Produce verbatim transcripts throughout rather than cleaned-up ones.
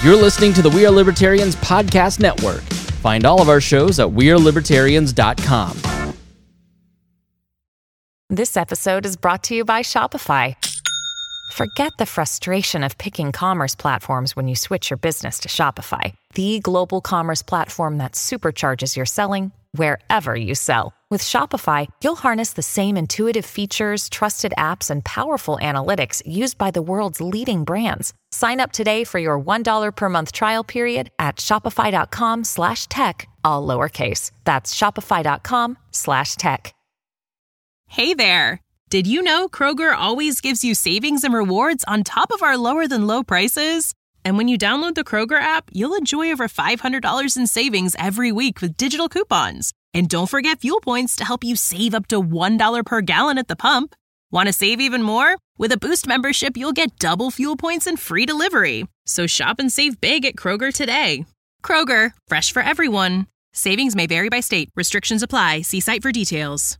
You're listening to the We Are Libertarians Podcast Network. Find all of our shows at we are libertarians dot com. This episode is brought to you by Shopify. Forget the frustration of picking commerce platforms when you switch your business to Shopify, the global commerce platform that supercharges your selling wherever you sell. With Shopify, you'll harness the same intuitive features, trusted apps, and powerful analytics used by the world's leading brands. Sign up today for your one dollar per month trial period at shopify.com slash tech, all lowercase. That's shopify.com slash tech. Hey there! Did you know Kroger always gives you savings and rewards on top of our lower-than-low prices? And when you download the Kroger app, you'll enjoy over five hundred dollars in savings every week with digital coupons. And don't forget fuel points to help you save up to one dollar per gallon at the pump. Want to save even more? With a Boost membership, you'll get double fuel points and free delivery. So shop and save big at Kroger today. Kroger, fresh for everyone. Savings may vary by state. Restrictions apply. See site for details.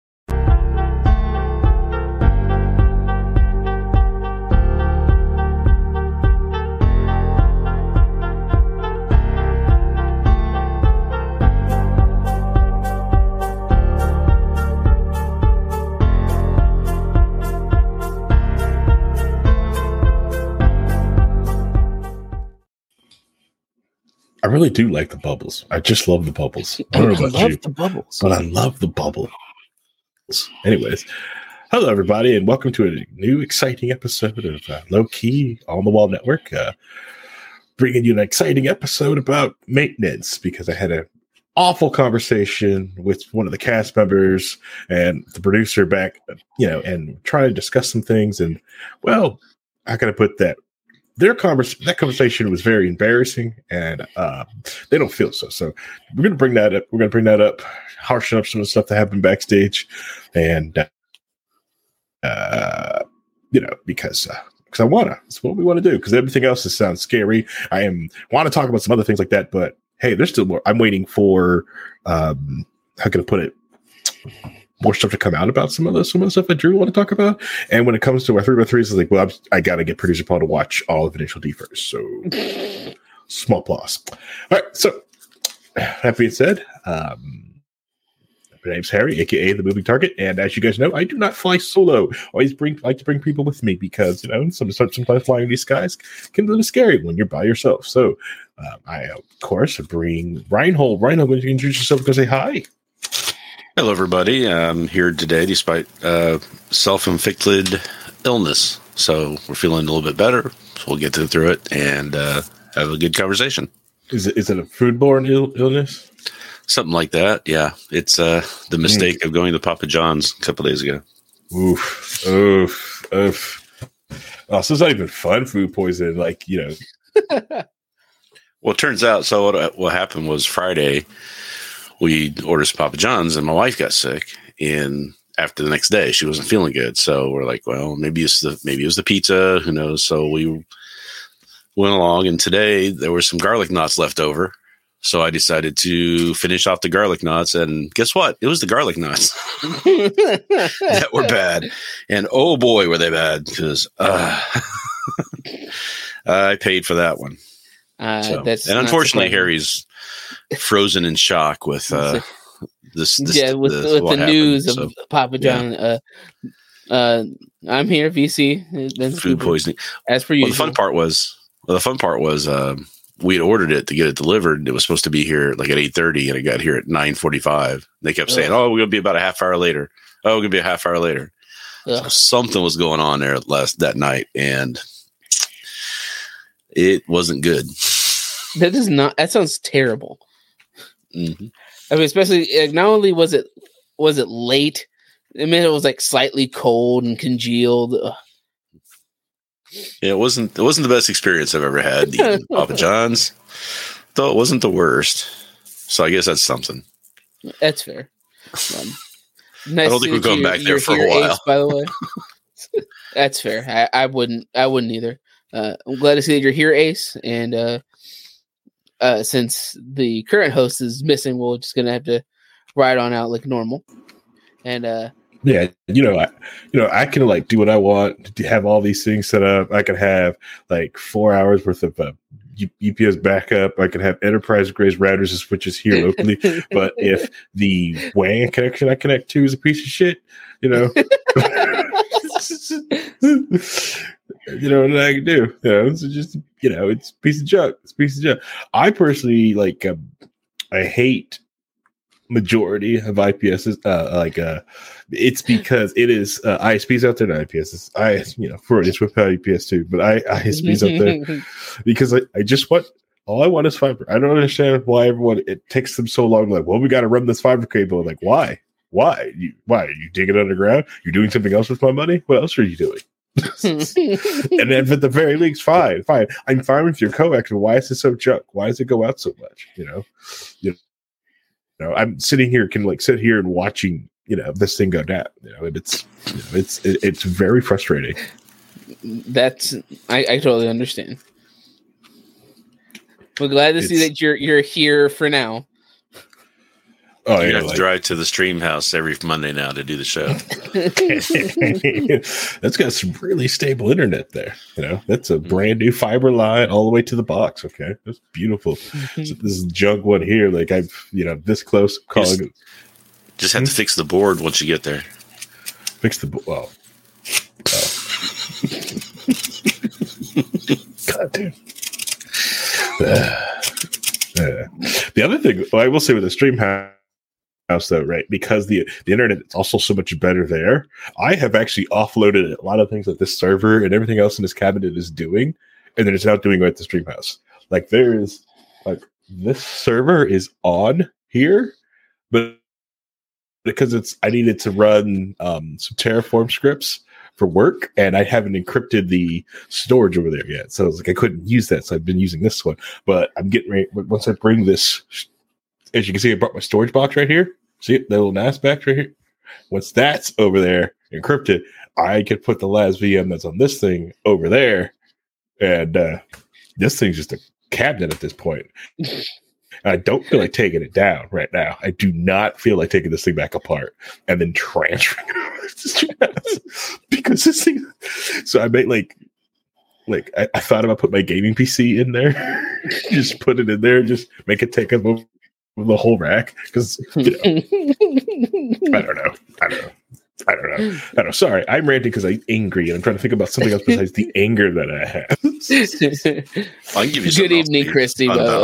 I really do like the bubbles. I just love the bubbles. I don't know about I love you, the bubbles, but I love the bubbles. Anyways, hello everybody, and welcome to a new exciting episode of uh, Low Key on the Wall Network. Uh, bringing you an exciting episode about maintenance because I had an awful conversation with one of the cast members and the producer back, you know, and trying to discuss some things. And well, I gotta put that. Their convers- that conversation was very embarrassing, and uh, they don't feel so. So we're going to bring that up. We're going to bring that up, harshen up some of the stuff that happened backstage, and uh, you know, because uh, because I wanna. It's what we want to do. Because everything else just sounds scary. I am want to talk about some other things like that, but hey, there's still more. I'm waiting for um, how can I put it? More stuff to come out about some of the some of the stuff that Drew want to talk about. And when it comes to our three by threes, it's like, well, I'm, I got to get producer Paul to watch all of Initial D first. So small applause. All right. So that being said, um, my name's Harry, aka the Moving Target, and as you guys know, I do not fly solo. Always bring like to bring people with me because you know some sometimes flying in these skies can be a little scary when you're by yourself. So um, I of course bring Reinhold. Reinhold, when you introduce yourself, go say hi. Hello, everybody. I'm here today despite uh, self-inflicted illness. So we're feeling a little bit better. So we'll get through it and uh, have a good conversation. Is it is it a foodborne Ill- illness? Something like that. Yeah. It's uh, the mistake mm. of going to Papa John's a couple days ago. Oof. Oof. Oof. Oh, so it's not even fun food poisoning. Like, you know. Well, it turns out, so what, what happened was Friday, we ordered some Papa John's, and my wife got sick. And after the next day, she wasn't feeling good. So we're like, well, maybe it's the maybe it was the pizza. Who knows? So we went along, and today there were some garlic knots left over. So I decided to finish off the garlic knots, and guess what? It was the garlic knots that were bad. And oh boy, were they bad! Because uh, I paid for that one. Uh, so, that's and unfortunately, Harry's frozen in shock with uh, this, this. Yeah, with, this, with the happened, news so, of Papa John. Yeah. Uh, uh, I'm here, V C. Food poisoning, as per well, usual. the fun part was, well, the fun part was, um, we had ordered it to get it delivered. It was supposed to be here like at eight thirty, and it got here at nine forty-five. They kept saying, "Oh, we're gonna be about a half hour later. Oh, we're gonna be a half hour later." So something was going on there last that night, and it wasn't good. That does not. That sounds terrible. Mm-hmm. I mean, especially like, not only was it was it late. I mean, it was like slightly cold and congealed. Ugh. Yeah, it wasn't. It wasn't the best experience I've ever had eating Papa John's, though it wasn't the worst. So I guess that's something. That's fair. Um, nice I don't think we're going back there for a while. Ace, by the way, that's fair. I, I wouldn't. I wouldn't either. Uh, I'm glad to see that you're here, Ace. And uh, uh, since the current host is missing, we're just gonna have to ride on out like normal. And uh, yeah, you know, I, you know, I can like do what I want. To have all these things set up. I could have like four hours worth of uh, U- UPS backup. I can have enterprise grade routers and switches here locally. But if the W A N connection I connect to is a piece of shit, you know, you know what I can do? You know, it's just, you know, it's a piece of junk. It's a piece of junk. I personally like, um, I hate majority of I P Ss. Uh, like, uh, it's because it is uh, I S Ps out there, not I P Ss. I, you know, for it's with I P S too, but I I S Ps out there because I, I just want all I want is fiber. I don't understand why everyone it takes them so long. Like, well, we got to run this fiber cable. Like, why? Why? You, why are you digging underground? You're doing something else with my money? What else are you doing? And then at the very least, fine, fine. I'm fine with your coax. Why is it so junk? Why does it go out so much? You know, you know, I'm sitting here, can like sit here and watching, you know, this thing go down. You know, and it's, you know, it's, it, it's very frustrating. That's I, I totally understand. We're glad to It's, see that you're you're here for now. Oh, You yeah, have like, to drive to the stream house every Monday now to do the show. that's got some really stable internet there. You know, that's a brand new fiber line all the way to the box. Okay, that's beautiful. So this is junk one here. Like I've, you know, this close calling Just, it. just have to fix the board once you get there. Fix the bo- well. Oh. God damn. Uh, uh, the other thing, well, I will say with the stream house. House though, right? Because the the internet is also so much better there. I have actually offloaded a lot of things that this server and everything else in this cabinet is doing, and then it's not doing it at the stream house. Like there is, like this server is on here, but because it's I needed to run um, some Terraform scripts for work, and I haven't encrypted the storage over there yet. So I was like, I couldn't use that, so I've been using this one. But I'm getting ready. Once I bring this. As you can see, I brought my storage box right here. See it? That little N A S back right here. Once that's over there encrypted, I can put the last V M that's on this thing over there. And uh, this thing's just a cabinet at this point. And I don't feel like taking it down right now. I do not feel like taking this thing back apart and then transferring it over to the stream house. Because this thing. So I made like. Like I, I thought about putting my gaming P C in there. Just put it in there. Just make it take up over the whole rack because you know, I don't know. I don't know. I don't know. I don't know. Sorry, I'm ranting because I'm angry and I'm trying to think about something else besides the anger that I have. I'll give you Good evening, Christy.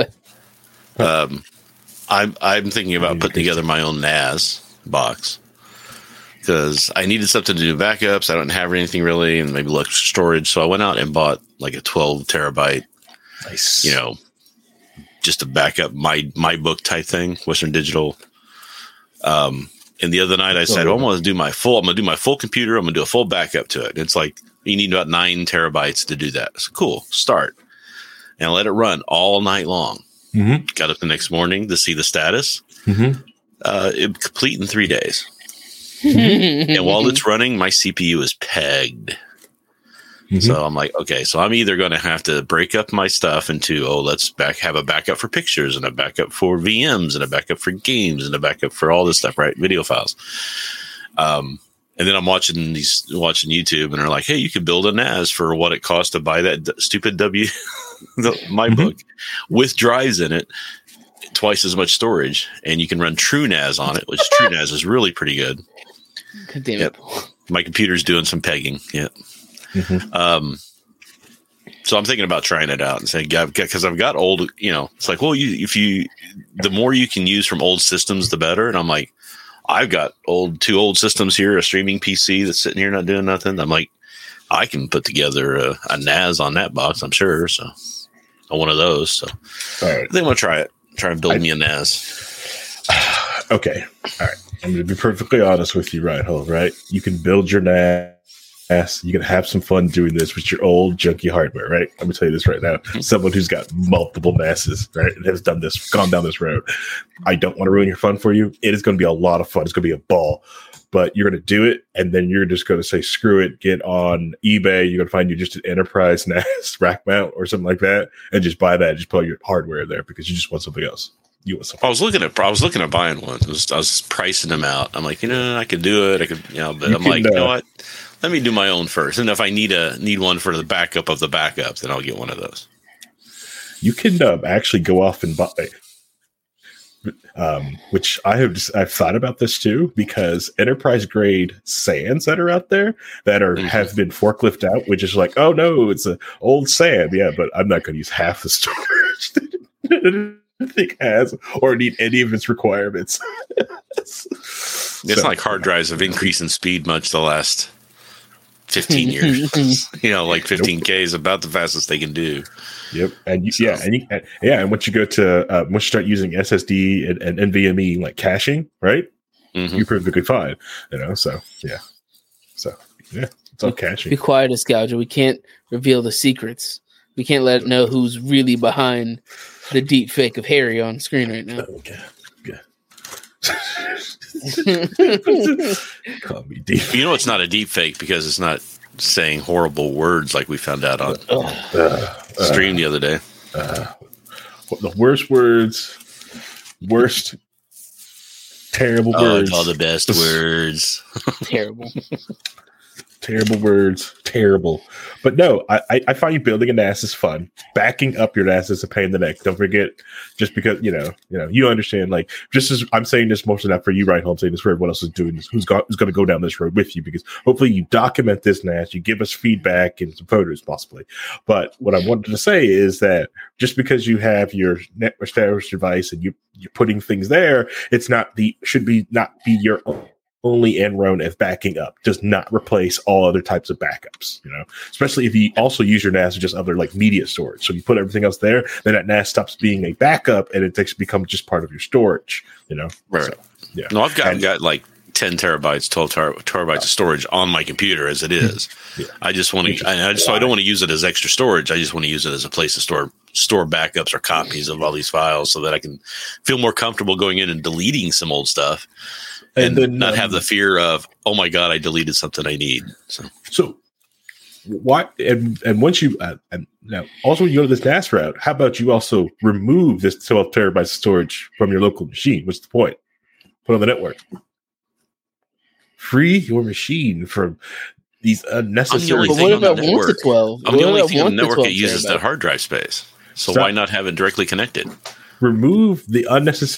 Um, I'm I'm thinking about putting together my own N A S box because I needed something to do backups. I don't have anything really, and maybe less storage. So I went out and bought like a twelve terabyte, Nice. you know. Just a backup my my book type thing, Western Digital. Um, and the other night I said, oh, I'm going to do my full. I'm going to do my full computer. I'm going to do a full backup to it. And it's like you need about nine terabytes to do that. So cool, start and let it run all night long. Mm-hmm. Got up the next morning to see the status. Mm-hmm. Uh, it complete in three days. And while it's running, my C P U is pegged. Mm-hmm. So I'm like, okay, so I'm either going to have to break up my stuff into, oh, let's back have a backup for pictures and a backup for V Ms and a backup for games and a backup for all this stuff, right? Video files. Um, and then I'm watching these, watching YouTube, and they're like, hey, you could build a N A S for what it costs to buy that d- stupid W, the, my Mm-hmm. book, with drives in it, twice as much storage, and you can run TrueNAS on it, which TrueNAS is really pretty good. God damn Yep. it. My computer's doing some pegging. Yeah. Mm-hmm. Um, so I'm thinking about trying it out and saying, yeah, because I've got old, you know, it's like, well, you, if you, the more you can use from old systems, the better. And I'm like, I've got old, two old systems here, a streaming P C that's sitting here not doing nothing. I'm like, I can put together a, a N A S on that box, I'm sure. So one of those. So All right. I think I'm going to try it. Try and build I, me a N A S. Okay. All right. I'm going to be perfectly honest with you, Reinhold, right? You can build your N A S. You can have some fun doing this with your old junky hardware, right? I'm going to tell you this right now. Someone who's got multiple N A Ss, right, and has done this, gone down this road. I don't want to ruin your fun for you. It is going to be a lot of fun. It's going to be a ball. But you're going to do it, and then you're just going to say, screw it, get on eBay. You're going to find you just an enterprise N A S rack mount or something like that, and just buy that. Just put your hardware there because you just want something else. You want something. I was looking at, I was looking at buying one. I was, I was pricing them out. I'm like, you know, I could do it. I could, you know, but You I'm can, like, you know uh, what? Let me do my own first. And if I need a need one for the backup of the backup, then I'll get one of those. you can um, actually go off and buy. Um, which I have just, I've thought about this too, because enterprise grade sands that are out there that are mm-hmm. have been forklift out, which is like, oh no, it's an old sand. Yeah, but I'm not going to use half the storage that I think has or need any of its requirements. It's so, not like hard drives have increased in speed much the last fifteen years. You know, like fifteen K is about the fastest they can do. Yep, and you, so. yeah, and you, yeah, and once you go to uh, once you start using S S D and, and NVMe like caching, right? Mm-hmm. You're perfectly fine, you know. So yeah, so yeah, it's all caching. Be quiet, Escalger. We can't reveal the secrets. We can't let it know who's really behind the deep fake of Harry on screen right now. Okay, okay. Call me deep. You know, it's not a deep fake because it's not saying horrible words like we found out on uh, uh, stream the other day. Uh, the worst words, worst, terrible oh, words. All the best words. Terrible. Terrible words. Terrible. But no, I, I find you building a N A S is fun. Backing up your N A S is a pain in the neck. Don't forget, just because, you know, you know, you understand, like, just as I'm saying this most of that for you, right, home, saying this for everyone else is doing this, who's got who's going to go down this road with you, because hopefully you document this N A S, you give us feedback and some photos possibly. But what I wanted to say is that just because you have your network storage device and you you're putting things there, it's not the should be not be your own. Only Enron as backing up does not replace all other types of backups, you know, especially if you also use your N A S as just other like media storage. So you put everything else there, then that N A S stops being a backup and it takes becomes just part of your storage, you know? Right. So, yeah. No, I've got, and, I've got like ten terabytes, twelve ter- terabytes of storage on my computer as it is. Yeah. I just want to, I, I just, so I don't want to use it as extra storage. I just want to use it as a place to store, store backups or copies of all these files so that I can feel more comfortable going in and deleting some old stuff. And, and then, not um, have the fear of, oh my God, I deleted something I need. So, so why? And, and once you, uh, and now also when you go to this N A S route, how about you also remove this twelve terabytes of storage from your local machine? What's the point? Put it on the network. Free your machine from these unnecessary. But what about one to twelve? I'm the only thing on the network that uses that hard drive space. So Stop. Why not have it directly connected? Remove the unnecessary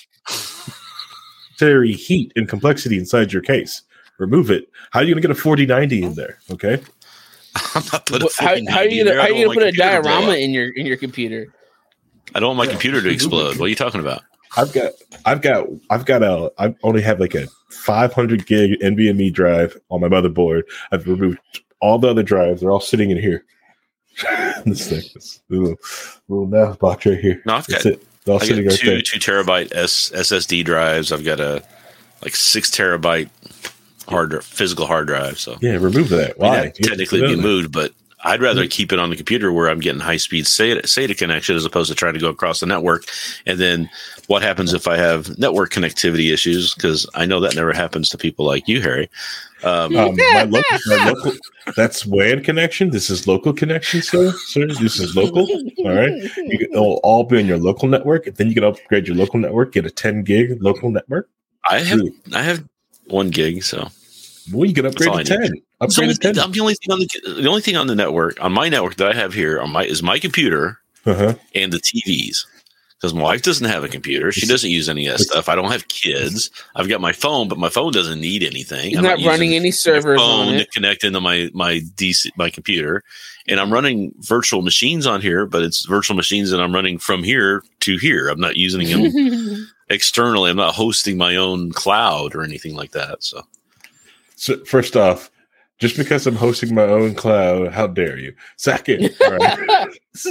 heat and complexity inside your case. Remove it. How are you going to get a forty ninety in there? Okay. I'm not putting. How, how are you going to put a diorama in your in your computer? I don't want my yeah. computer to explode. What are you talking about? I've got, I've got, I've got a. I only have like a five hundred gig NVMe drive on my motherboard. I've removed all the other drives. They're all sitting in here. This thing, this little, little N A S box right here. No, I've got. I got two right two terabyte S, S S D drives. I've got a like six terabyte hard physical hard drive. So yeah, remove that. Why? I mean, technically be moved, but I'd rather mm-hmm. keep it on the computer where I'm getting high speed SATA, SATA connection as opposed to trying to go across the network. And then what happens if I have network connectivity issues? Because I know that never happens to people like you, Harry. Um, um, my local, my local, that's W A N connection. This is local connection, sir. Sir, this is local. All right, you can, it'll all be on your local network. Then you can upgrade your local network, get a ten gig local network. I have, Ooh. I have one gig, so well, you can upgrade to ten. Upgrade to ten. I'm the only thing on the the only thing on the network on my network that I have here on my is my computer uh-huh. and the T Vs. Because my wife doesn't have a computer. She doesn't use any of that stuff. I don't have kids. I've got my phone, but my phone doesn't need anything. He's I'm not, not running any servers phone on it. To connect into my my D C, my computer. And I'm running virtual machines on here, but it's virtual machines that I'm running from here to here. I'm not using them externally. I'm not hosting my own cloud or anything like that. So, so first off, just because I'm hosting my own cloud, how dare you? Second, right.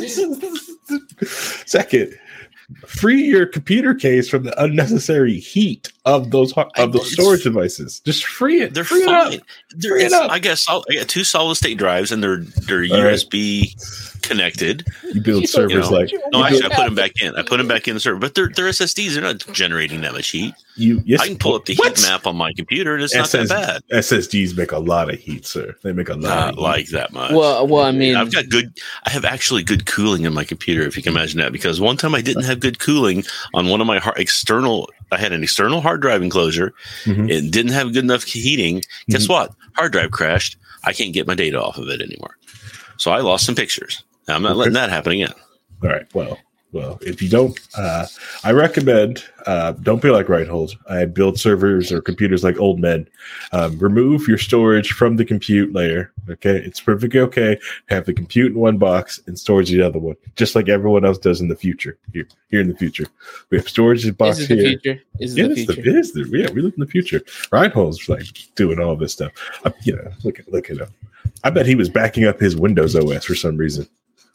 Second, free your computer case from the unnecessary heat of those of those storage devices. Just free it. They're free fine. It free it up. I guess I'll, I got two solid state drives, and they're they're All U S B right. connected. You build you servers you know, like no. Actually, I put them back in. I put them back in the server, but they're they're S S Ds. They're not generating that much heat. You yes, I can pull up the what? heat map on my computer, and it's S S, not that bad. S S Ds make a lot of heat, sir. They make a lot. Not of heat. Like that much. Well, well, I mean, I've got good. I have actually good cooling in my computer, if you can imagine that. Because one time I didn't have good cooling on one of my hard, external. I had an external hard drive enclosure. Mm-hmm. It didn't have good enough heating. Guess mm-hmm. what? Hard drive crashed. I can't get my data off of it anymore. So I lost some pictures. Now, I'm not okay. letting that happen again. All right. Well, well, if you don't, uh, I recommend uh, don't be like Reinhold. I build servers or computers like old men. Um, remove your storage from the compute layer. Okay, it's perfectly okay to have the compute in one box and storage in the other one, just like everyone else does in the future. Here, here in the future, we have storage in the box Is here. it the future? Is it Yeah, the it's future? the, it is the, yeah, we live in the future. Reinhold's like doing all this stuff. Uh, you know, look at look at him. I bet he was backing up his Windows O S for some reason.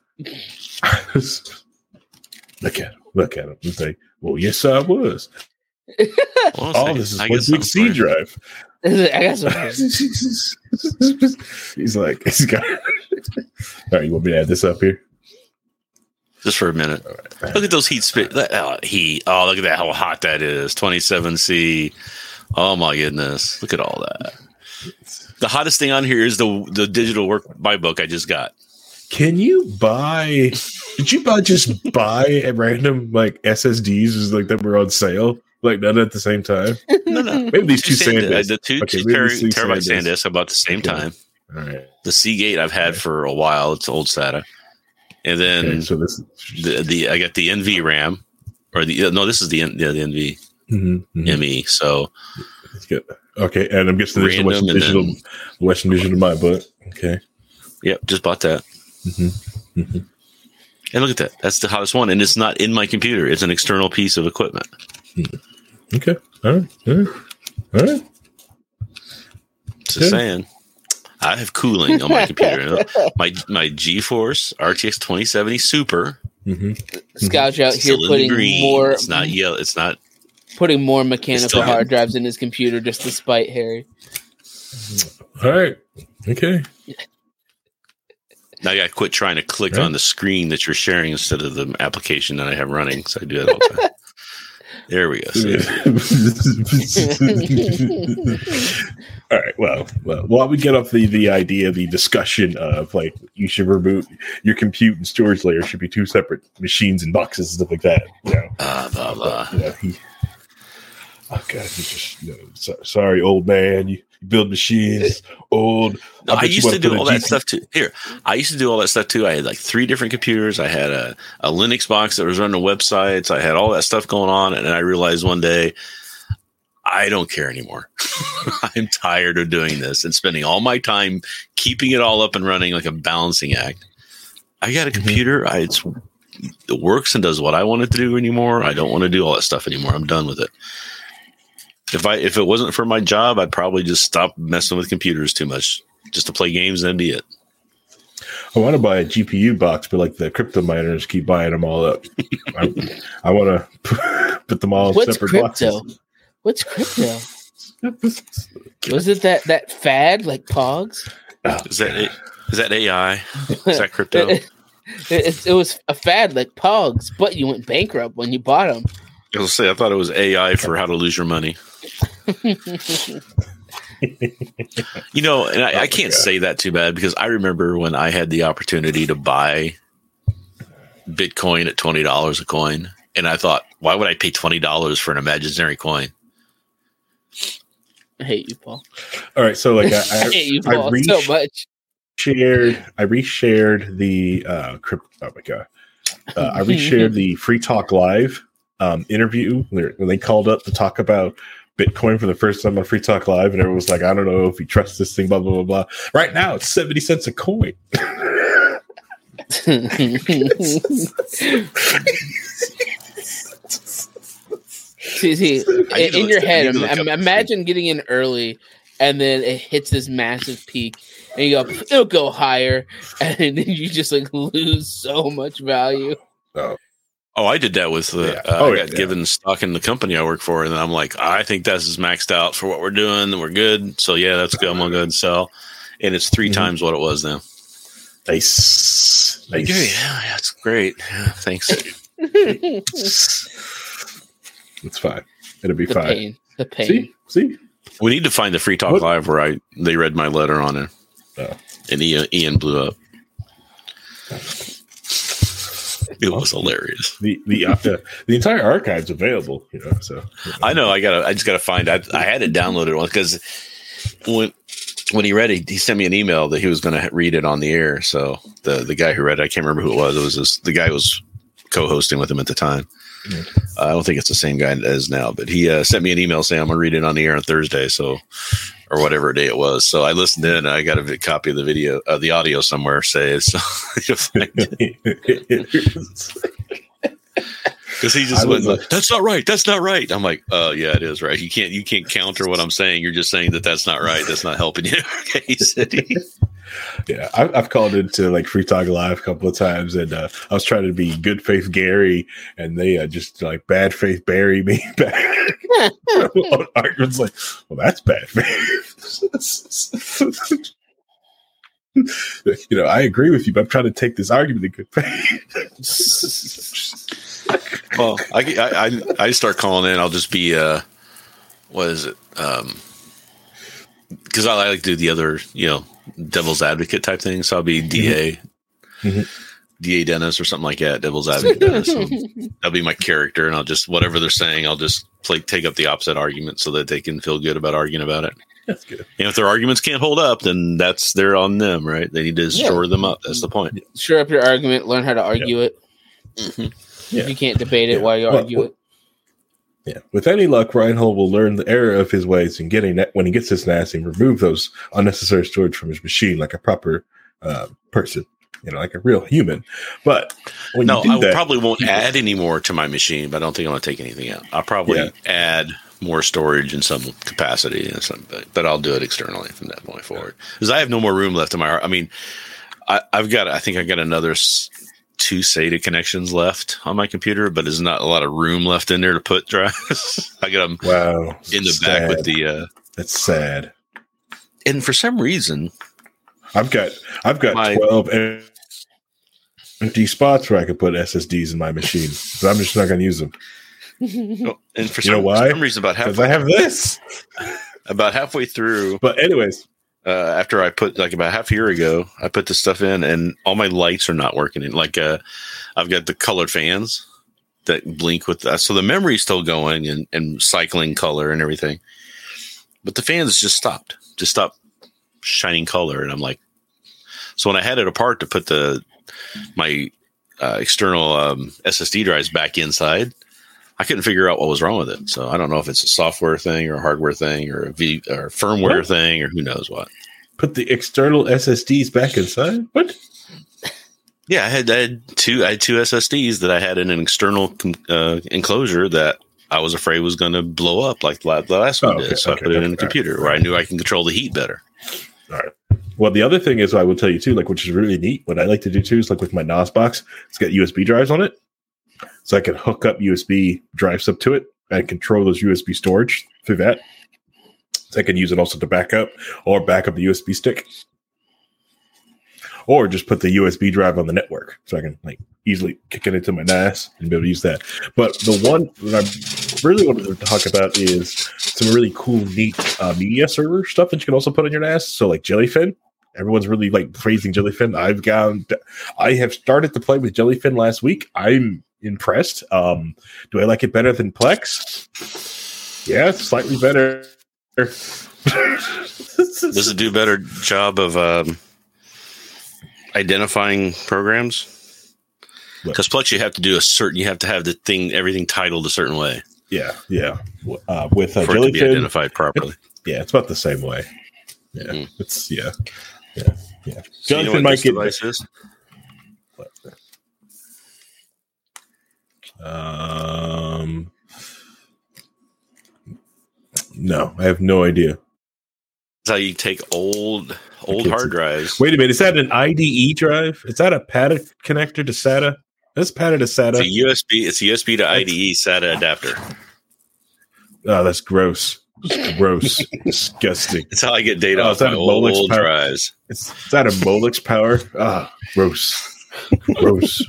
Look at him. Look at him. He's like, well, yes, I was. Well, All I- this is I one guess big I'm C fine. drive. I got some. He's like, he's got. All right, you want me to add this up here? Just for a minute. Look at those heat spit. That, oh, heat. Oh, look at that. How hot that is. twenty-seven C. Oh my goodness. Look at all that. The hottest thing on here is the the digital work by book I just got. Can you buy? Did you buy just buy at random like S S Ds was like that were on sale? Like none at the same time? No, no. Maybe these two Sand- SanDisks. The two, Okay, two maybe ter- these two terabyte SanDisks. SanDisk about the same Okay. time. All right. The Seagate I've had Okay. for a while. It's old SATA. And then Okay, so this. the, the I got the N V RAM. Or the no, this is the, N- yeah, the N V Mhm, mhm. M E. So Let's get- Okay, and I'm guessing this is the Random Western and Digital, then- Western Digital my book. Okay. yep, just bought that. Mm-hmm. Mm-hmm. And look at that. That's the hottest one. And it's not in my computer. It's an external piece of equipment. Okay. All right. All right. All right. Just Good. saying. I have cooling on my computer. My my GeForce R T X twenty seventy Super. Mm-hmm. Scouch out here Still in the putting green. more It's not yellow. It's not. putting more mechanical still hard good. drives in his computer just to spite Harry. All right. Okay. Now I got to quit trying to click Right. on the screen that you're sharing instead of the application that I have running. So I do that all the time. There we go. See? All right. Well, well, while we get off the the idea, the discussion of like you should reboot your compute and storage layer should be two separate machines and boxes and stuff like that. You know, Ah, blah, blah. But, you know, he. Oh God, he just you know, so, sorry, old man. You, you build machines, old. No, I bet you used wanna to do put a all that G P U stuff too. Here, I used to do all that stuff too. I had like three different computers. I had a, a Linux box that was running websites. I had all that stuff going on. And I realized one day, I don't care anymore. I'm tired of doing this and spending all my time keeping it all up and running like a balancing act. I got a computer. I, it's, it works and does what I want it to do anymore. I don't want to do all that stuff anymore. I'm done with it. If I if it wasn't for my job, I'd probably just stop messing with computers too much, just to play games and that'd be it. I want to buy a G P U box, but like the crypto miners keep buying them all up. I, I want to put them all in What's separate crypto? boxes. What's crypto? Was it that that fad like Pogs? Is that a, is that A I? Is that crypto? It, it, it was a fad like Pogs, but you went bankrupt when you bought them. I was say I thought it was A I for how to lose your money. You know, and I, Oh I my can't God. say that too bad because I remember when I had the opportunity to buy Bitcoin at twenty dollars a coin, and I thought, why would I pay twenty dollars for an imaginary coin? I hate you, Paul. All right, so like I, I, hate you, I, I Paul, re- so much. shared, I reshared the uh, crypt. Oh my God, uh, I reshared the Free Talk Live um, interview where- when they called up to talk about Bitcoin for the first time on Free Talk Live, and everyone was like, "I don't know if you trust this thing." Blah blah blah blah. Right now, it's seventy cents a coin. see, see, I need in, to in look- your I head, need to look im- up the imagine getting in early, and then it hits this massive peak, and you go, it'll go higher, and then you just like lose so much value. Oh, Oh, I did that with the. Yeah. Uh, Oh, I yeah, got yeah. given stock in the company I work for, and then I'm like, I think this is maxed out for what we're doing. We're good. So yeah, that's good. I'm gonna go ahead and sell, and it's three Mhm. times what it was now. nice, Like, nice. yeah, that's great. Yeah, thanks. It's fine. It'll be The fine. pain, the pain. See, see. We need to find the Free Talk What? Live where I they read my letter on it, Oh. and Ian, Ian blew up. It was hilarious. The the uh, the, the entire archive's available. You know, so you know. I know. I gotta. I just gotta find. I, I had it downloaded once because when when he read it, he sent me an email that he was going to read it on the air. So the the guy who read it, I can't remember who it was. It was this, the guy who was co-hosting with him at the time. Mm-hmm. Uh, I don't think it's the same guy as now, but he uh, sent me an email saying I'm gonna read it on the air on Thursday, so or whatever day it was. So I listened in. And I got a v- copy of the video, of uh, the audio somewhere saved. So you'll find it. Because he just went, like, "That's not right. That's not right." I'm like, "Oh yeah, it is right. You can't, you can't counter what I'm saying. You're just saying that that's not right. That's not helping you." He said, he, "Yeah, I've, I've called into like Free Talk Live a couple of times, and uh, I was trying to be good faith Gary, and they uh, just like bad faith Barry me back." Arguments like, "Well, that's bad faith." You know, I agree with you, but I'm trying to take this argument in good faith. Well, I, I I start calling in. I'll just be uh, what is it? Um, because I like to do the other, you know, devil's advocate type thing. So I'll be D A, mm-hmm. D A Dennis or something like that. Devil's advocate Dennis. That'll be my character, and I'll just whatever they're saying, I'll just play take up the opposite argument so that they can feel good about arguing about it. That's good. And if their arguments can't hold up, then that's they're on them, right? They need to shore yeah. them up. That's the point. Shore up your argument. Learn how to argue yeah. it. Mm-hmm. Yeah. You can't debate it yeah. while you well, argue well, it. Yeah. With any luck, Reinhold will learn the error of his ways and getting that when he gets his N A S and remove those unnecessary storage from his machine like a proper uh, person, you know, like a real human. But when no, you do I that, probably won't add any more to my machine, but I don't think I'm going to take anything out. I'll probably yeah. add more storage in some capacity and something, but I'll do it externally from that point forward because I have no more room left in my. I mean, I, I've got. I think I got another. two SATA connections left on my computer, but there's not a lot of room left in there to put drives. I got them wow, in the sad. back with the. Uh, That's sad. And for some reason, I've got I've got my, twelve empty spots where I could put S S Ds in my machine, but I'm just not going to use them. Oh, and for you some, know why? For some reason, about halfway, because I have this. About halfway through, but anyways. Uh, after I put like about half a year ago, I put this stuff in and all my lights are not working. And like, uh, I've got the colored fans that blink with that. So the memory's still going and, and cycling color and everything, but the fans just stopped, just stopped shining color. And I'm like, so when I had it apart to put the, my, uh, external, um, S S D drives back inside, I couldn't figure out what was wrong with it. So I don't know if it's a software thing or a hardware thing or a v or a firmware what? thing or who knows what. Put the external S S Ds back inside? What? Yeah, I had, I had two. I had two S S Ds that I had in an external uh, enclosure that I was afraid was going to blow up like the last one oh, okay, did. So okay, I put it in the computer right. where I knew I can control the heat better. All right. Well, the other thing is, I will tell you too, like which is really neat. What I like to do too is like with my N A S box, it's got U S B drives on it. So I can hook up U S B drives up to it and control those U S B storage through that. So I can use it also to back up or back up the U S B stick. Or just put the U S B drive on the network. So I can like easily kick it into my N A S and be able to use that. But the one that I really wanted to talk about is some really cool, neat uh, media server stuff that you can also put on your N A S. So like Jellyfin. Everyone's really like praising Jellyfin. I've got, I have started to play with Jellyfin last week. I'm impressed. Um, do I like it better than Plex? Yeah, slightly better. Does it do a better job of um, identifying programs? Because Plex, you have to do a certain. You have to have the thing, everything titled a certain way. Yeah, yeah. Uh, with uh, for it to be identified properly. Yeah, it's about the same way. Yeah, mm-hmm. it's yeah, yeah, yeah. So you know what this device is? What? Um, no, I have no idea. That's how you take old old hard drives. Wait a minute, is that an I D E drive? Is that a P A T A connector to SATA? That's P A T A to SATA. It's a U S B. It's a U S B to I D E SATA adapter. Oh, that's gross. It's gross. Disgusting. That's how I get data oh, off my old, old drives. It's, is that a Molex power? Ah, gross. Gross.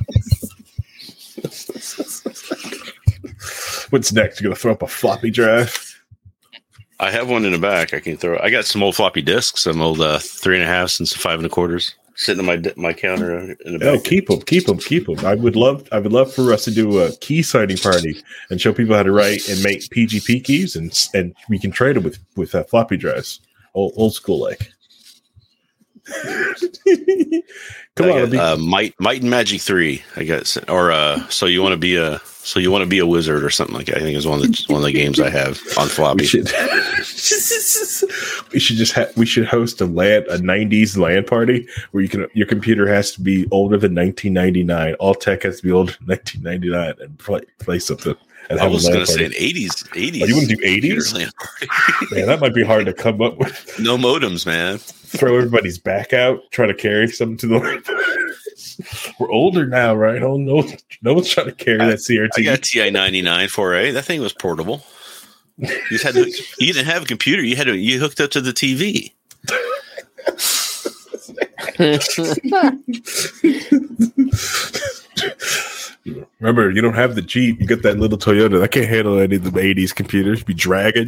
What's next? You're going to throw up a floppy drive? I have one in the back. I can throw. I got some old floppy disks, some old uh, three and a halves and some five and a quarters sitting on my my counter in the back. Oh, keep them, keep them, keep them. I would love, I would love for us to do a key signing party and show people how to write and make P G P keys, and and we can trade them with with uh, floppy drives, old old school like. Come I on, got, be- uh, Might Might and Magic three. I guess, or uh, so you want to be a so you want to be a wizard or something like that. I think is one of the one of the games I have on floppy. we should, we should just ha- we should host a land a nineties LAN party where you can your computer has to be older than nineteen ninety-nine. All tech has to be older than nineteen ninety-nine and play play something. And I have was a LAN going to say party. an eighties. eighties. Oh, you wouldn't do eighties? Man, that might be hard to come up with. No modems, man. Throw everybody's back out, try to carry something to the. We're older now, right? Oh no, no one's trying to carry I, that C R T. I got T I ninety-nine four A. That thing was portable. You just had to, you didn't have a computer. You had to. You hooked up to the T V. Remember, you don't have the Jeep. You got that little Toyota. That can't handle any of the eighties computers. Be dragging.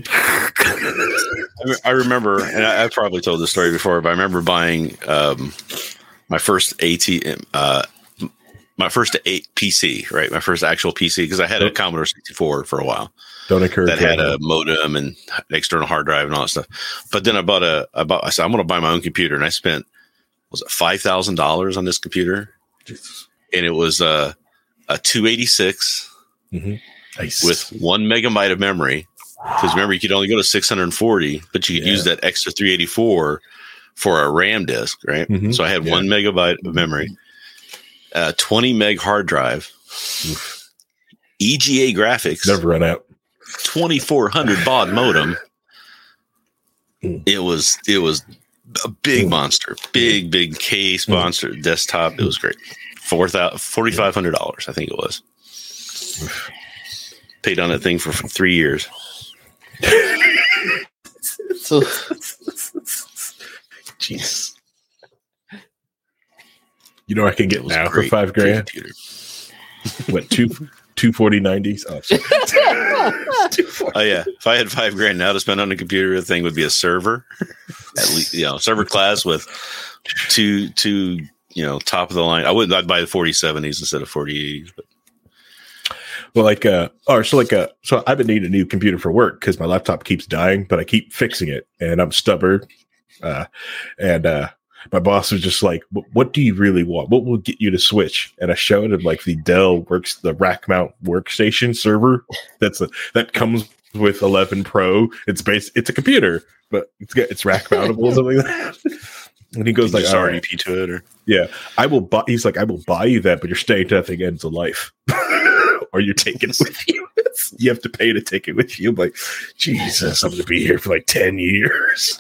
I remember, and I, I probably told this story before, but I remember buying um, my first AT, uh, my first eight P C, right? My first actual P C, because I had a Commodore sixty-four for a while. Don't encourage that had a modem and an external hard drive and all that stuff. But then I bought a, I bought, I said, I'm going to buy my own computer, and I spent, was it five thousand dollars on this computer? And it was uh, a two eighty-six mm-hmm. Nice. with one megabyte of memory. Because remember, you could only go to six hundred forty, but you could yeah. use that extra three eighty-four for a RAM disk, right? Mm-hmm. So I had yeah. one megabyte of memory, uh, twenty meg hard drive, Oof. E G A graphics, never run out, twenty-four hundred baud modem. Mm. It was it was a big mm. monster, big big case mm. monster desktop. It was great. Four thousand forty five hundred dollars, I think it was. Oof. Paid on that thing for three years. So, jeez, you know I can get now for five grand. What two two forty nineties? Oh, oh yeah, if I had five grand now to spend on a computer, the thing would be a server, at least you know server class with two two you know top of the line. I wouldn't. I'd buy the forty seventies instead of forty eighties. But. Well, like, uh, or so like, uh, so I've been needing a new computer for work because my laptop keeps dying, but I keep fixing it, and I'm stubborn. Uh, and uh, my boss was just like, "What do you really want? What will get you to switch?" And I showed him like the Dell works, the rack mount workstation server. That's a that comes with eleven Pro. It's based, it's a computer, but it's got it's rack mountable, something like that. And he goes like, R D P to it, or yeah, I will buy. He's like, I will buy you that, but you're staying till that thing ends of life. Or you're taking it with you. You have to pay to take it with you. I'm like, Jesus, I'm going to be here for like ten years.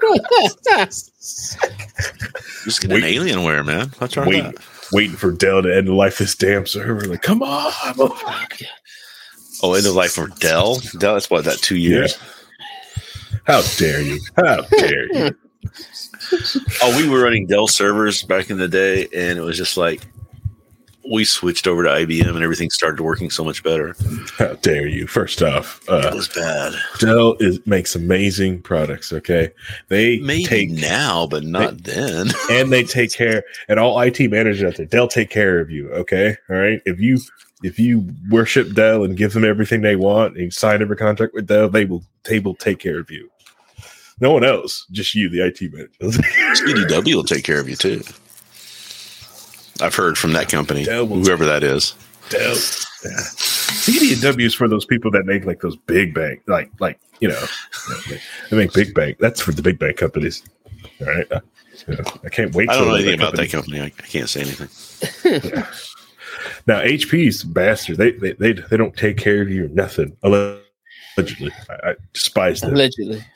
Just get an Alienware, man. What's wrong waiting, with that? Waiting for Dell to end the life this damn server. Like, come on. Oh, end of life for Dell? Dell, that's what, that two years? Yeah. How dare you? How dare you? Oh, we were running Dell servers back in the day, and it was just like, we switched over to I B M and everything started working so much better. How dare you? First off, uh, it was bad. Dell is makes amazing products. Okay, they maybe take now, but not they, then. And they take care. And all I T managers out there, they'll take care of you. Okay, all right. If you if you worship Dell and give them everything they want and sign every contract with Dell, they will they will take care of you. No one else, just you, the I T manager. C D W will take care of you too. I've heard from that company, whoever that is. Dell. Yeah. C D W is for those people that make like those big bank, like like you know, they make big bank. That's for the big bank companies. All right, uh, you know, I can't wait. I don't know anything about that company. I, I can't say anything. Yeah. Now H P's bastard. They, they they they don't take care of you or nothing. Allegedly, I, I despise them. Allegedly,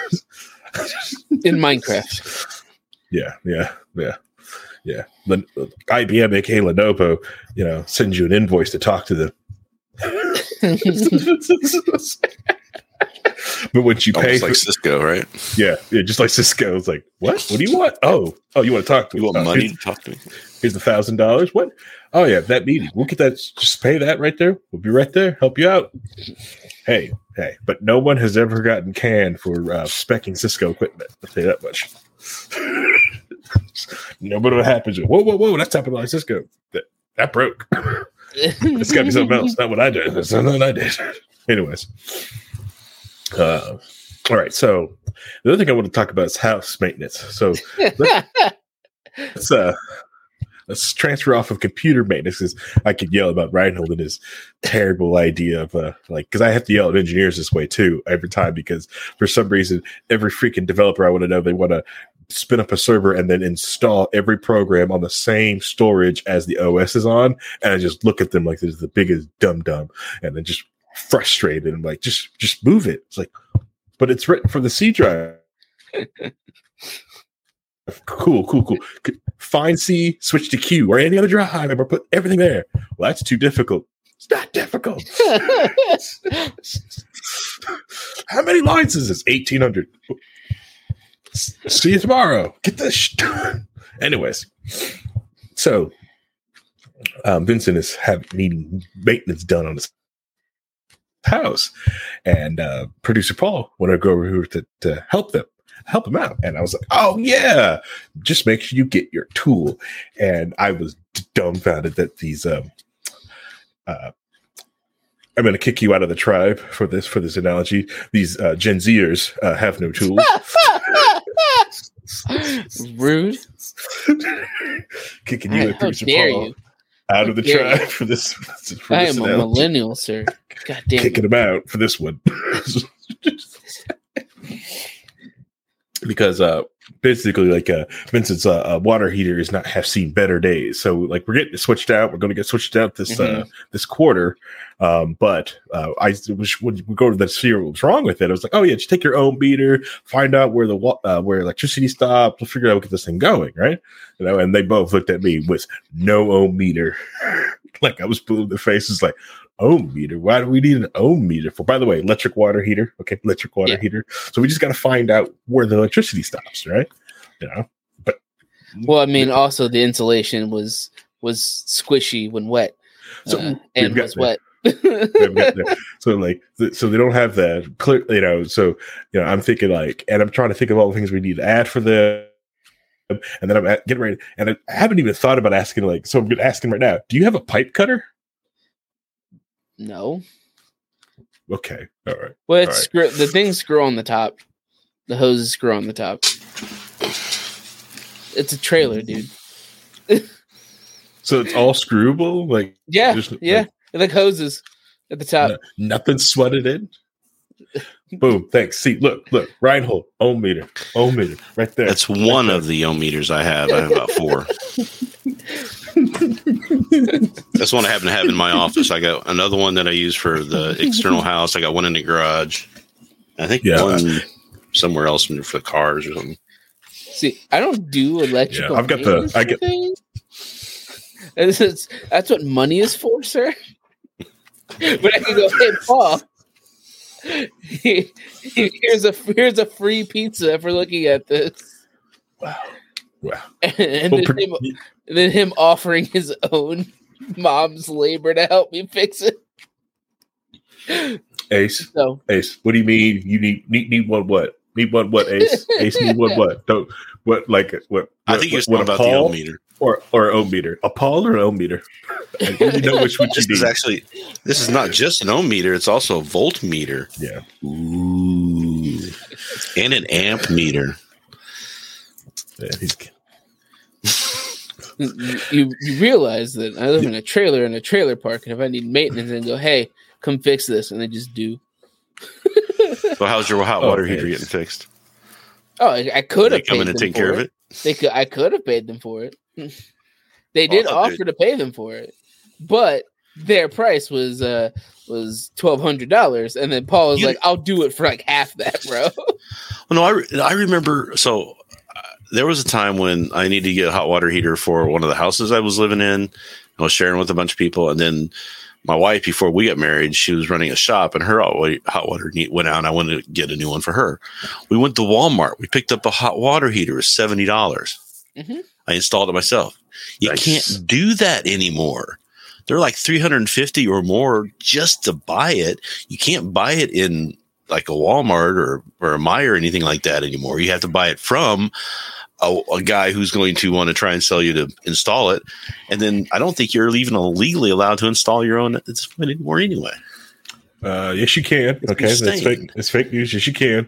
in Minecraft. Yeah, yeah, yeah. Yeah, I B M, aka Lenovo, you know, sends you an invoice to talk to them. But once you pay, almost for, like Cisco, right? Yeah, yeah, just like Cisco. It's like, what? What do you want? Oh, oh, you want to talk to me? You want oh, money to talk to me? Here's a thousand dollars. What? Oh yeah, that meeting. We'll get that. Just pay that right there. We'll be right there. Help you out. Hey, hey, but no one has ever gotten canned for uh, speccing Cisco equipment. I'll tell you that much. No matter what happens, whoa, whoa, whoa, that's happened like Cisco. That, that broke. It's got to be something else. Not what I did. That's not what I did. Anyways. Uh, All right. So the other thing I want to talk about is house maintenance. So let's, let's uh let's transfer off of computer maintenance because I could yell about Reinhold and his terrible idea of uh like because I have to yell at engineers this way too every time because for some reason every freaking developer I want to know they want to spin up a server and then install every program on the same storage as the O S is on, and I just look at them like this is the biggest dum dum, and then just frustrated. I'm like, just just move it. It's like, but it's written for the C drive. Cool, cool, cool. Find C, switch to Q or any other drive, and put everything there. Well, that's too difficult. It's not difficult. How many lines is this? eighteen hundred. See you tomorrow. Get this sh- done. Anyways, so um, Vincent is having needing maintenance done on his house, and uh, producer Paul wanted to go over here to, to help them. help him out. And I was like, oh yeah, just make sure you get your tool. And I was dumbfounded that these, um, uh, I'm going to kick you out of the tribe for this, for this analogy. These uh, Gen Zers uh, have no tools. Rude. Kicking you How and producer dare Paul you. out How of the dare tribe you. for this. For I this am a analogy. millennial, sir. God damn Kicking it. him out for this one. Because uh, basically, like uh, Vincent's uh, uh, water heater is not have seen better days. So, like, we're getting it switched out. We're going to get switched out this Mm-hmm. uh, this quarter. Um, but uh, I was when we go to the see what's wrong with it. I was like, oh yeah, just take your own meter, find out where the wa- uh, where electricity stopped. We'll figure out how to get this thing going, right? You know, and they both looked at me with no ohm meter, like I was blue in the face. It's like, ohm meter? Why do we need an ohm meter for? By the way, electric water heater. Okay, electric water Yeah. heater. So we just got to find out where the electricity stops, right? You know, but Well, I mean, also the insulation was was squishy when wet, So, uh, we've and got was the- wet. we haven't gotten there. So like, th- so they don't have that clear, you know. So you know, I'm thinking like, and I'm trying to think of all the things we need to add for them. And then I'm at, getting ready, and I haven't even thought about asking. Like, so I'm going to ask him right now. Do you have a pipe cutter? No. Okay, all right. Well, it's All right. screw, the things screw on the top. The hoses screw on the top. It's a trailer, dude. So it's all screwable. Like, Yeah, Just, yeah. like- Like hoses at the top. no- nothing sweated in. Boom. Thanks. See, look, look. Reinhold, ohm meter, ohm meter, right there. That's one of the ohm meters I have. I have about four. That's one I happen to have in my office. I got another one that I use for the external house. I got one in the garage. I think Yeah. one somewhere else for the cars or something. See, I don't do electrical. Yeah, I've got the- maintenance I get- things. This is- that's what money is for, sir. But I can go, hey, Paul. Here's a here's a free pizza for looking at this. Wow. Wow. And, and Well, then, per- him, and then him offering his own mom's labor to help me fix it. Ace, So Ace. What do you mean? You need need need one what? Need one what? Ace, Ace. Need one what? Don't what like what? I what- think you're what, talking what, a about the Paul ohm meter. or or ohm meter. A Paul or an ohm meter? I only know which one you This is need. actually this is not just an ohm meter; it's also a voltmeter. Yeah. Ooh, and an amp meter. Yeah, he's, you, you you realize that I live in a trailer in a trailer park, and if I need maintenance, and go, hey, come fix this, and they just do. So, how's your hot Oh, water heater yes. getting fixed? Oh, I, I could They have come paid in them and take for care it. of it. They could. I could have paid them for it. They did Oh, offer dude. to pay them for it, but their price was uh was twelve hundred dollars, and then Paul was You- like, "I'll do it for like half that, bro." Well, no, I, re- I remember. So uh, there was a time when I needed to get a hot water heater for one of the houses I was living in. I was sharing with a bunch of people, and then my wife, before we got married, she was running a shop, and her hot wa- hot water need went out. And I wanted to get a new one for her. We went to Walmart. We picked up a hot water heater. It was seventy dollars. Mhm. I installed it myself. You Nice. can't do that anymore. They're like three hundred fifty or more just to buy it. You can't buy it in like a Walmart or, or a Meijer or anything like that anymore. You have to buy it from a, a guy who's going to want to try and sell you to install it. And then I don't think you're even legally allowed to install your own anymore anyway. uh, yes, you can. It's Okay, that's insane. fake. It's fake news. Yes, you can.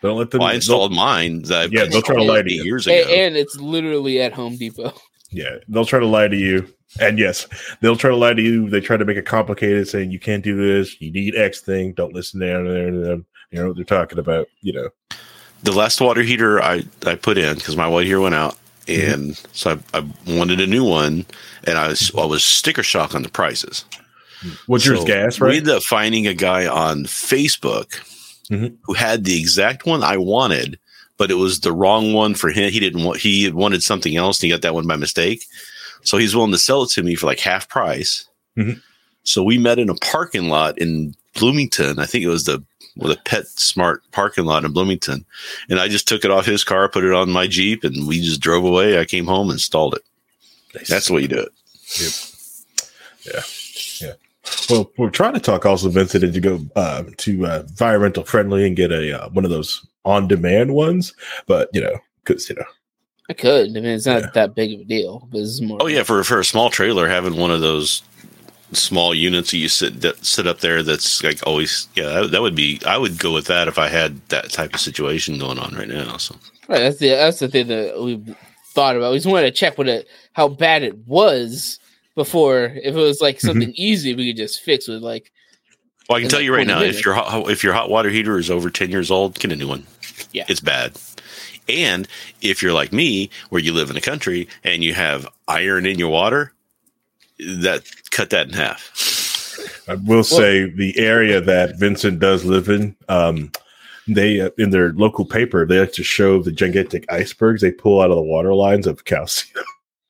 Don't let them. Well, I installed mine. That yeah, they'll try to lie to you years ago, and, and it's literally at Home Depot. Yeah, they'll try to lie to you. And yes, they'll try to lie to you. They try to make it complicated, saying you can't do this. You need X thing. Don't listen to them. You know what they're talking about. You know, the last water heater I, I put in because my water heater went out, and mm-hmm. so I, I wanted a new one, and I was I was sticker shock on the prices. What's so yours, gas? Right? We ended up finding a guy on Facebook mm-hmm. who had the exact one I wanted, but it was the wrong one for him. He didn't want. He had wanted something else, and he got that one by mistake. So he's willing to sell it to me for like half price. Mm-hmm. So we met in a parking lot in Bloomington. I think it was the well, the PetSmart parking lot in Bloomington. And I just took it off his car, put it on my Jeep, and we just drove away. I came home and installed it. Nice. That's the way you do it. Yep. Yeah. Yeah. Well, we're trying to talk also, Vincent, to go uh, to uh, environmental friendly and get a uh, one of those on demand ones. But, you know, because, you know, I could. I mean, it's not yeah. that big of a deal. But it's more oh yeah, for for a small trailer, having one of those small units that you sit that sit up there, that's like always. Yeah, that, that would be. I would go with that if I had that type of situation going on right now. So right, that's the that's the thing that we thought about. We just wanted to check what it how bad it was before. If it was like something mm-hmm. easy, we could just fix it. Like, well, I can tell like you right now, minutes. if your hot, if your hot water heater is over ten years old, get a new one. Yeah, it's bad. And if you're like me, where you live in the country and you have iron in your water, that cut that in half. I will say well, the area that Vincent does live in, um, they uh, in their local paper, they like to show the gigantic icebergs they pull out of the water lines of calcium.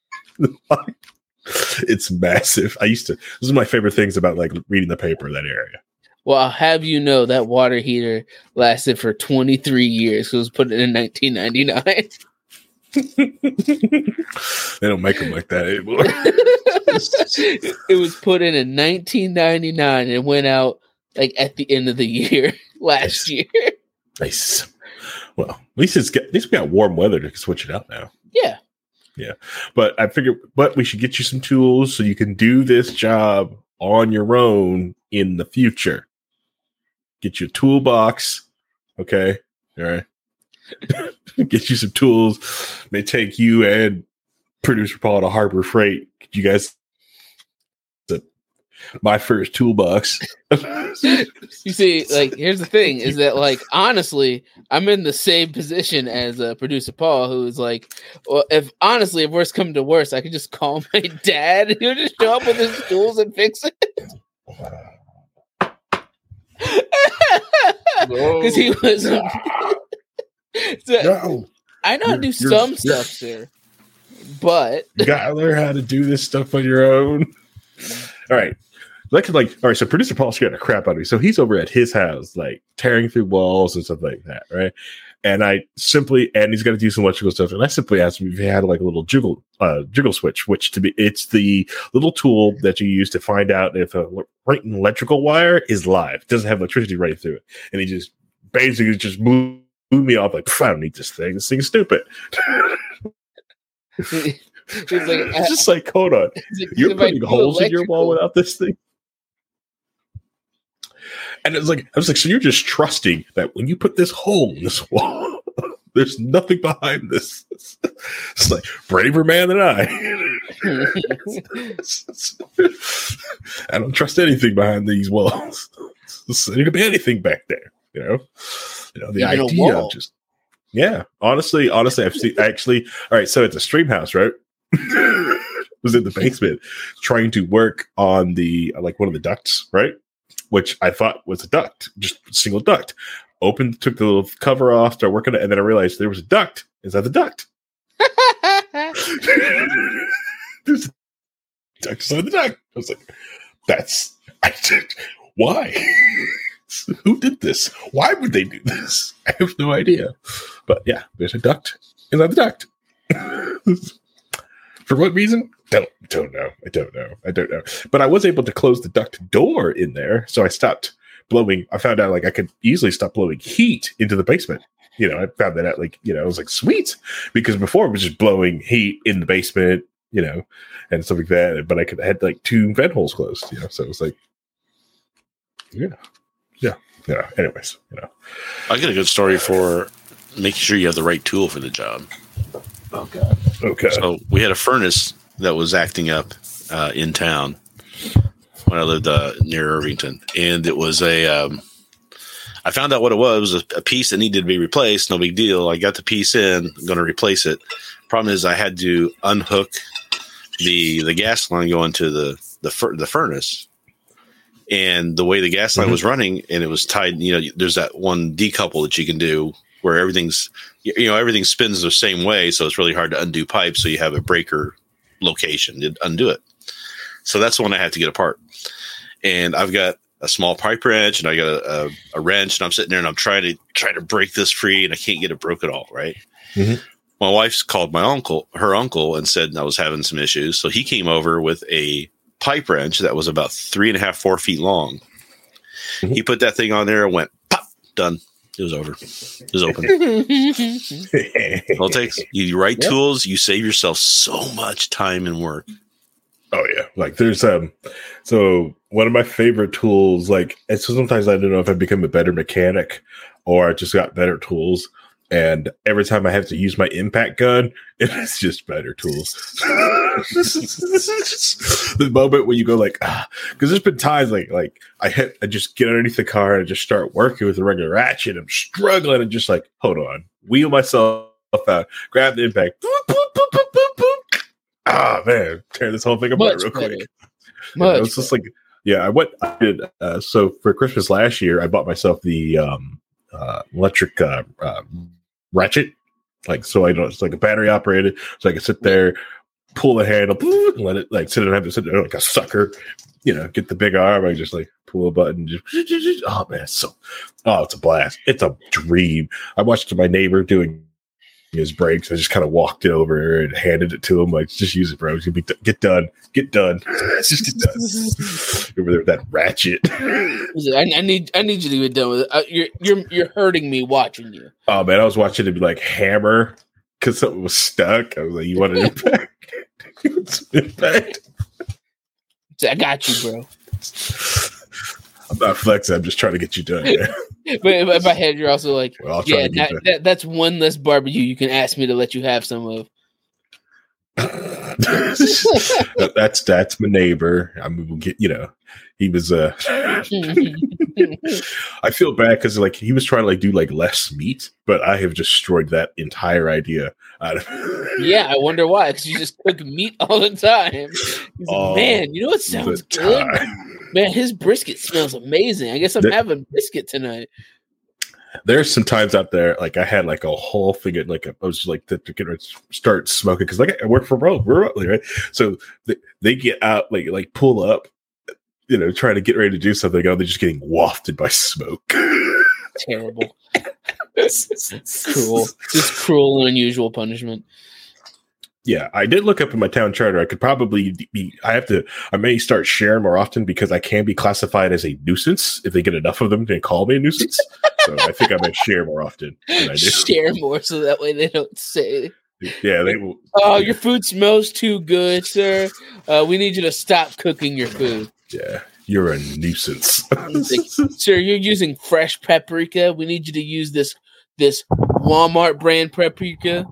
It's massive. I used to. This is my favorite things about like reading the paper in that area. Well, I'll have you know that water heater lasted for twenty-three years. It was put in nineteen ninety-nine. They don't make them like that anymore. It was put in in nineteen ninety-nine and went out like at the end of the year last nice. year. Nice. Well, at least it's got, at least we got warm weather to switch it out now. Yeah. Yeah. But I figured, but we should get you some tools so you can do this job on your own in the future. Get you a toolbox. Okay. All right. Get you some tools. May take you and producer Paul to Harbor Freight. You guys, the, my first toolbox. You see, like, here's the thing is that, like, honestly, I'm in the same position as uh, producer Paul, who is like, well, if honestly, if worse come to worse, I could just call my dad and he'll just show up with his tools and fix it. Because he was. so, no. I know how to do some stuff, sir, but you gotta learn how to do this stuff on your own. All right. Like, like, all right. So producer Paul scared the crap out of me. So he's over at his house, like tearing through walls and stuff like that, right? And I simply, and he's got to do some electrical stuff. And I simply asked him if he had like a little jiggle, uh, jiggle switch, which to be, it's the little tool that you use to find out if a right electrical wire is live. It doesn't have electricity running through it. And he just basically just blew, blew me off like, I don't need this thing. This thing's stupid. He's like, it's just like, hold on. Like, you're putting holes electrical. in your wall without this thing? And it's like, I was like, so you're just trusting that when you put this hole in this wall, there's nothing behind this. It's, it's like braver man than I. I don't trust anything behind these walls. There could be anything back there, you know. You know the Even idea of just yeah. Honestly, honestly, I've seen actually. All right, so it's a stream house, right? Was in the basement trying to work on the like one of the ducts, right? Which I thought was a duct, just a single duct. Opened, took the little cover off, started working it, and then I realized there was a duct. Is that the duct? There's a duct inside the duct. I was like, that's I did, why? Who did this? Why would they do this? I have no idea. But yeah, there's a duct inside the duct. For what reason? Don't don't know. I don't know. I don't know. But I was able to close the duct door in there, so I stopped blowing. I found out like I could easily stop blowing heat into the basement. You know, I found that out like, you know, I was like, sweet, because before it was just blowing heat in the basement, you know, and stuff like that. But I could I had like two vent holes closed, you know, so it was like, yeah, Yeah. Yeah. Anyways, you know, I get a good story for making sure you have the right tool for the job. Oh God. Okay. So we had a furnace that was acting up uh, in town when I lived uh, near Irvington, and it was a. Um, I found out what it was. It was a, a piece that needed to be replaced. No big deal. I got the piece in. I'm going to replace it. Problem is, I had to unhook the the gas line going to the the fur- the furnace, and the way the gas line mm-hmm. was running, and it was tied. You know, there's that one decouple that you can do where everything's you know everything spins the same way, so it's really hard to undo pipes. So you have a breaker location to undo it. So that's the one I had to get apart, and I've got a small pipe wrench, and I got a, a, a wrench, and I'm sitting there and I'm trying to try to break this free, and I can't get it broke at all. Right. Mm-hmm. My wife's called my uncle, her uncle, and said I was having some issues. So he came over with a pipe wrench that was about three and a half, four feet long. Mm-hmm. He put that thing on there and went pop, done. It was over. It was open. All it takes you right yep. tools, you save yourself so much time and work. Oh yeah, like there's um, so one of my favorite tools. Like, and so sometimes I don't know if I become a better mechanic or I just got better tools. And every time I have to use my impact gun, it's just better tools. The moment when you go like, ah, because there's been times like like I hit, I just get underneath the car and I just start working with a regular ratchet. I'm struggling and just like, hold on, wheel myself out, grab the impact. Boop, boop, boop, boop, boop, boop. Ah man, tear this whole thing apart real quick. Yeah, it's just like, yeah, I went. I did uh, so for Christmas last year. I bought myself the um, uh, electric uh, uh, ratchet, like so I don't. It's like a battery operated, so I can sit there, pull the handle, and let it like sit and have to sit there like a sucker. You know, get the big arm. I just like pull a button. Just, oh man, it's so oh, it's a blast. It's a dream. I watched my neighbor doing his brakes. I just kind of walked it over and handed it to him. Like, just use it, bro. It's gonna be get done, get done. Just get done. Over there with that ratchet. I, I need, I need you to get done with it. Uh, you're, you're, you're hurting me watching you. Oh man, I was watching it be like hammer because something was stuck. I was like, you want an impact? Impact. I got you, bro. I'm not flexing. I'm just trying to get you done. Yeah. But in my head, you're also like, well, yeah, that, that, that's one less barbecue you can ask me to let you have some of. that, that's that's my neighbor. I mean, we'll get, you know, he was. Uh, I feel bad because like he was trying to like do like less meat, but I have destroyed that entire idea. Out of yeah, I wonder why. Because you just cook meat all the time. He's like, man, you know what sounds good? Man, his brisket smells amazing. I guess I'm there, having brisket tonight. There's some times out there, like I had like a whole thing, of, like I was just like to, to get, start smoking because like I work from home, remotely, right? So they, they get out, like like pull up, you know, trying to get ready to do something. Oh, they're just getting wafted by smoke. Terrible. Cruel, just cruel and unusual punishment. Yeah, I did look up in my town charter. I could probably be, I have to, I may start sharing more often because I can be classified as a nuisance if they get enough of them to call me a nuisance. So I think I might share more often than I do. Share more so that way they don't say. Yeah, they will. Oh, your food smells too good, sir. Uh, we need you to stop cooking your food. Yeah, you're a nuisance. Like, sir, you're using fresh paprika. We need you to use this this Walmart brand paprika.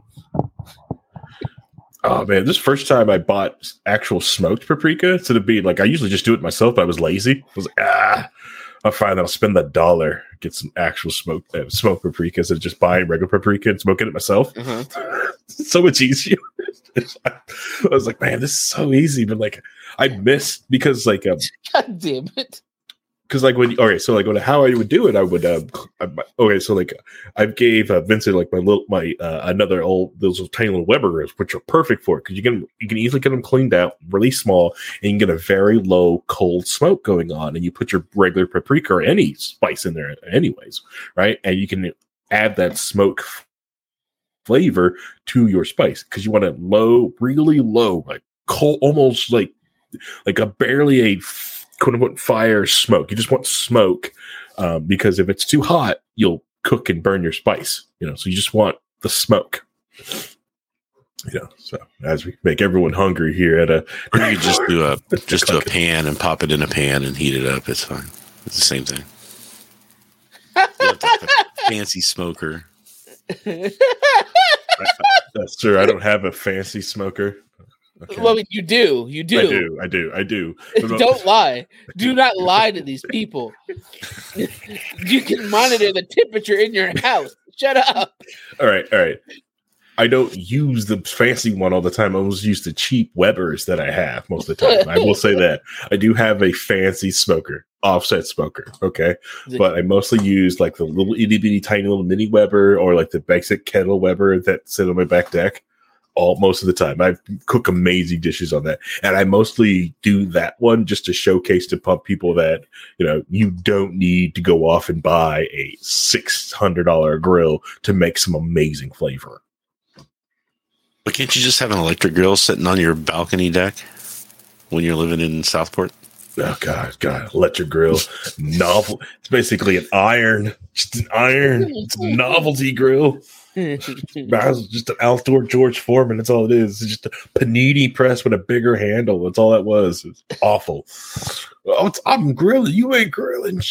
Oh man, this first time I bought actual smoked paprika instead of being like I usually just do it myself, but I was lazy. I was like, ah, I'll find that I'll spend that dollar, get some actual smoked uh, smoked paprika instead of just buying regular paprika and smoking it myself. Uh-huh. So much easier. I was like, man, this is so easy, but like I miss because like um, God damn it. Because like when okay, so like when how I would do it, I would uh, okay, so like I gave uh, Vincent like my little my uh, another old those little tiny little Weber ribs, which are perfect for it because you can you can easily get them cleaned out, really small, and you can get a very low cold smoke going on, and you put your regular paprika or any spice in there, anyways, right? And you can add that smoke flavor to your spice because you want it low, really low, like cold, almost like like a barely a quote unquote fire smoke. You just want smoke um, because if it's too hot, you'll cook and burn your spice. You know, so you just want the smoke. You know, so as we make everyone hungry here at a, or you just do a just do a pan and pop it in a pan and heat it up. It's fine. It's the same thing. fancy smoker. That's true. I don't have a fancy smoker. Okay. Well, you do. You do. I do. I do. I do. Don't lie. Do not lie to these people. You can monitor the temperature in your house. Shut up. All right. All right. I don't use the fancy one all the time. I always use the cheap Webers that I have most of the time. I will say that. I do have a fancy smoker, offset smoker. Okay. But I mostly use like the little itty bitty tiny little mini Weber or like the basic kettle Weber that sit on my back deck. All most of the time. I cook amazing dishes on that. And I mostly do that one just to showcase to pump people that, you know, you don't need to go off and buy a six hundred dollars grill to make some amazing flavor. But can't you just have an electric grill sitting on your balcony deck when you're living in Southport? Oh, God, God, electric grill. Novel. It's basically an iron. Just an iron. It's a novelty grill. It's just an outdoor George Foreman. That's all it is. It's just a panini press with a bigger handle. That's all that was. It's awful. Oh, it's, I'm grilling. You ain't grilling.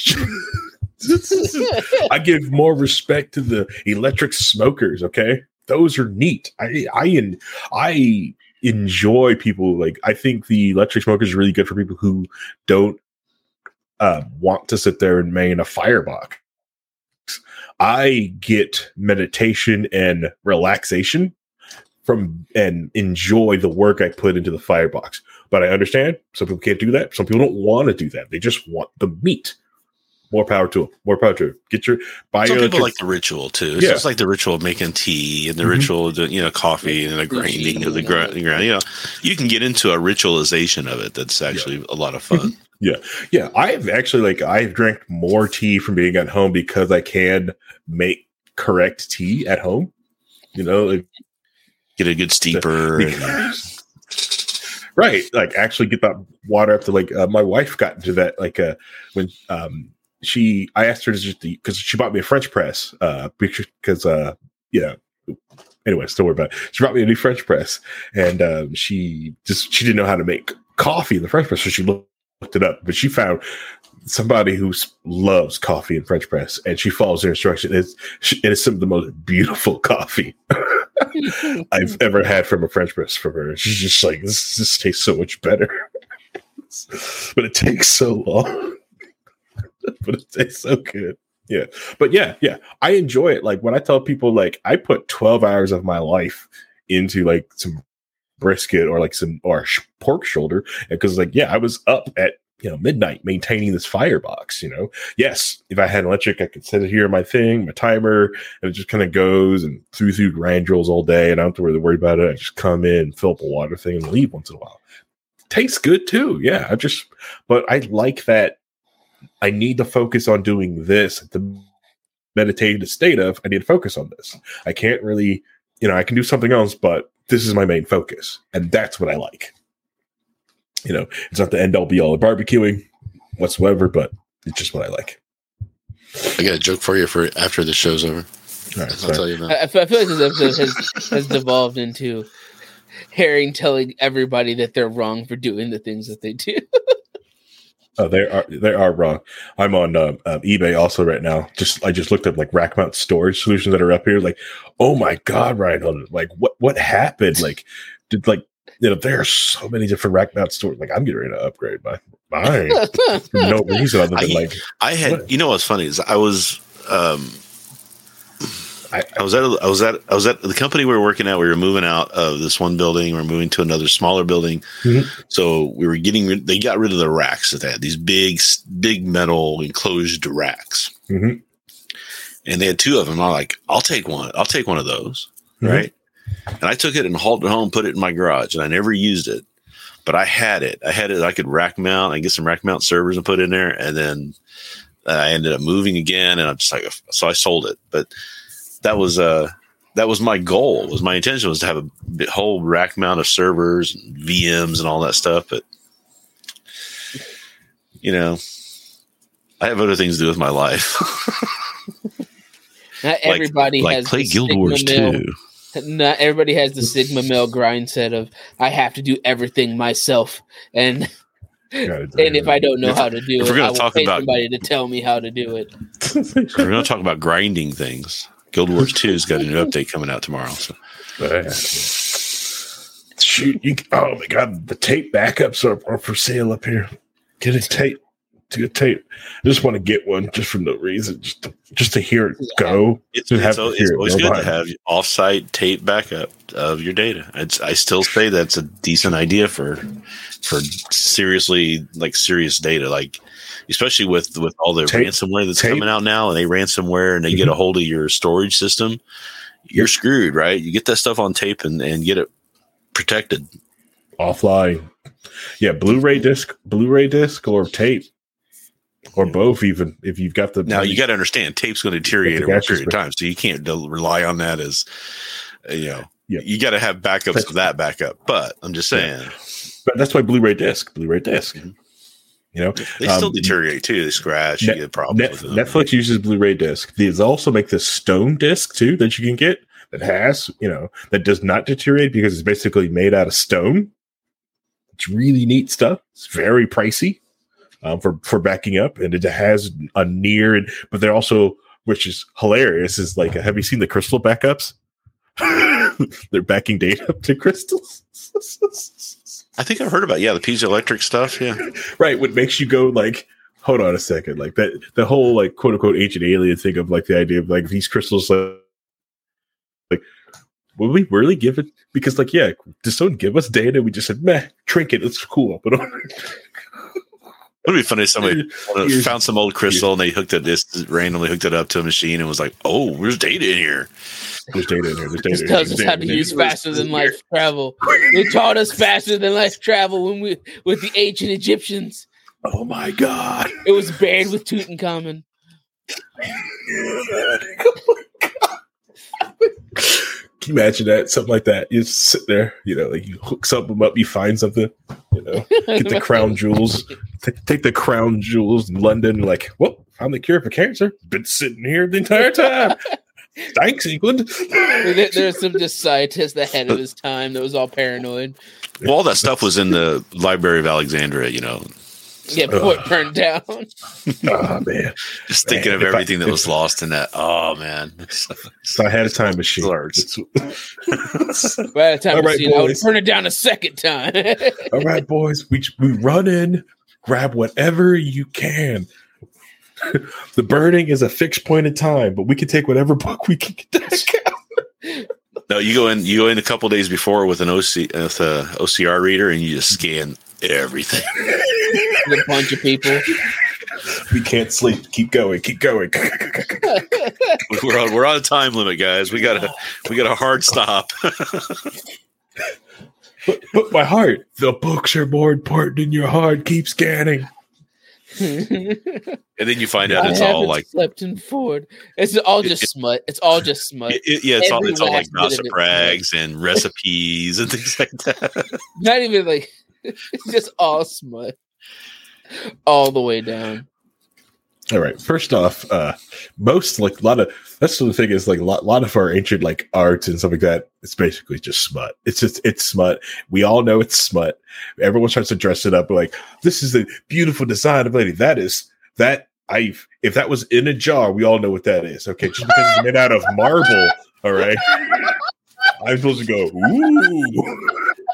I give more respect to the electric smokers. Okay, those are neat. I I I enjoy people like. I think the electric smoker is really good for people who don't uh, want to sit there and main a firebox. I get meditation and relaxation from and enjoy the work I put into the firebox. But I understand some people can't do that. Some people don't want to do that. They just want the meat. More power to them. More power to them. Get your buy Some your people electric- like the ritual too. It's Yeah. just like the ritual of making tea and the Mhm. ritual of the, you know, coffee and the grinding of the ground. You know, you can get into a ritualization of it. That's actually a lot of fun. Yeah. Yeah. I've actually like I've drank more tea from being at home because I can make correct tea at home. You know, like, Get a good steeper. and- because- right. Like actually get that water up to like uh, my wife got into that like uh when um she I asked her to just because she bought me a French press uh because uh you know anyway still worry about it. She brought me a new French press and um she just she didn't know how to make coffee in the French press, so she looked looked it up, but she found somebody who loves coffee and French press, and she follows their instructions. It's, it is some of the most beautiful coffee I've ever had from a French press from her. She's just like, this, this tastes so much better, but it takes so long, but it tastes so good. Yeah. But yeah, yeah, I enjoy it. Like when I tell people, like I put twelve hours of my life into like some brisket or like some or sh- pork shoulder, because like yeah I was up at you know midnight maintaining this firebox. You know, yes, if I had electric I could set it here on my thing, my timer, and it just kind of goes and through through granules all day, and I don't have to really worry about it. I just come in, fill up a water thing, and leave once in a while. Tastes good too. Yeah, I just but I like that I need to focus on doing this at the meditative state of I need to focus on this. I can't really, you know, I can do something else, but this is my main focus, and that's what I like. You know, it's not the end all be all of barbecuing whatsoever, but it's just what I like. I got a joke for you for after the show's over. All right, I'll sorry. tell you about. I, I feel like this episode has, has devolved into Herring telling everybody that they're wrong for doing the things that they do. Oh, they are they are wrong. I'm on uh, uh, eBay also right now. Just I just looked up like rack mount storage solutions that are up here. Like, oh my god, Ryan! Like, what what happened? Like, did like you know there are so many different rack mount storage. Like, I'm getting ready to upgrade my mine for no reason other than I- like I had, What? you know, what's funny is I was, um, I, I was at, a, I was at, I was at the company we were working at. We were moving out of this one building. We were moving to another smaller building. Mhm. So we were getting, rid- they got rid of the racks that they had, these big, big metal enclosed racks. Mhm. And they had two of them. I'm like, I'll take one. I'll take one of those. Mhm. Right. And I took it and hauled it home, put it in my garage, and I never used it, but I had it. I had it. I could rack mount. I get some rack mount servers and put in there. And then I ended up moving again, and I'm just like, so I sold it. But that was, uh, that was my goal. Was my intention was to have a big- whole rack mount of servers, and V Ms, and all that stuff. But you know, I have other things to do with my life. Not Like- everybody like has play the Guild Sigma Wars Mill- too. Not everybody has the Sigma Mill grind set of I have to do everything myself, and And if I don't know how to do if it, we're gonna I will talk pay about- somebody to tell me how to do it. We're going to talk about grinding things. Guild Wars two's got a new update coming out tomorrow. So. Shoot, you, oh my god, the tape backups are, are for sale up here. Get a tape. To a tape. I just want to get one just for no reason, just to, just to hear it go. It's, Just have it's, to al- hear it's it always go good by. to have off-site tape backup of your data. It's, I still say that's a decent idea for for seriously like serious data, like especially with with all the Tape- ransomware that's tape. coming out now, and they ransomware and they get a hold of your storage system. You're screwed, right? You get that stuff on tape and, and get it protected. Offline. Yeah, Blu-ray disc, Blu-ray disc or tape. Or both, even if you've got the Now you got to understand, tape's going to deteriorate over a period of Gotcha. time, so you can't del- rely on that as uh, you know. Yeah. You got to have backups That's- of that backup. But I'm just saying, But that's why Blu-ray disc, Blu-ray disc. Mhm. You know, they still um, deteriorate too. They scratch. Net- you get problems Net- with them. Netflix uses Blu-ray disc. They also make this stone disc too that you can get that has, you know, that does not deteriorate because it's basically made out of stone. It's really neat stuff. It's very pricey um, for for backing up, and it has a near. And but they're also, which is hilarious, is like, have you seen the crystal backups? They're backing data up to crystals. I think I've heard about yeah the piezoelectric stuff. Yeah, Right, what makes you go like, hold on a second, like that the whole like quote unquote ancient alien thing of like the idea of like these crystals, like, like will we really give it? Because like, yeah, does someone give us data? We just said, meh, trinket, it's cool, but it'd be funny if somebody Here's- found some old crystal and they hooked it, just randomly hooked it up to a machine and was like, "Oh, there's data in here." there's data in there. There's data. This in tells there, us there's how data to in use there. faster than light travel. They taught us faster than light travel when we with the ancient Egyptians. Oh my god! It was banned with Tutankhamun. Can you imagine that? Something like that. You just sit there, you know, like you hook something up, you find something, you know, get the crown jewels, t- take the crown jewels in London, like, well, found the cure for cancer. Been sitting here the entire time. Thanks, England. There, there's some just scientist ahead of his time that was all paranoid. Well, all that stuff was in the Library of Alexandria. You know, Yeah, before it burned down. Oh man! just Man, thinking of if I- everything that if- was lost in that. Oh man, So I had a time machine. Large. By the time All we right, see it, I would boys. burn it down a second time. All right, boys, we we run in, grab whatever you can. The burning is a fixed point in time, but we can take whatever book we can get. No, you go in. You go in a couple days before with an O C with a O C R reader, and you just scan everything. A bunch of people. We can't sleep. Keep going. Keep going. We're on. We're on a time limit, guys. We got a. We got a hard stop. But, but my heart, the books are more important than your heart. Keep scanning. And then you find out I it's all haven't like. slept in Ford. It's all just It- smut. It's all just smut. It, it- yeah, it's all, Every it's all like last bit of gossip it. rags and recipes and things like that. Not even like it's just all smut. All the way down. All right. First off, uh, most like a lot of that's the thing is like a lot, lot of our ancient like arts and stuff like that. It's basically just smut. It's just it's smut. We all know it's smut. Everyone tries to dress it up like this is a beautiful design of lady. That is that I if that was in a jar, we all know what that is. Okay, just because it's made out of marble. All right. I'm supposed to go ooh.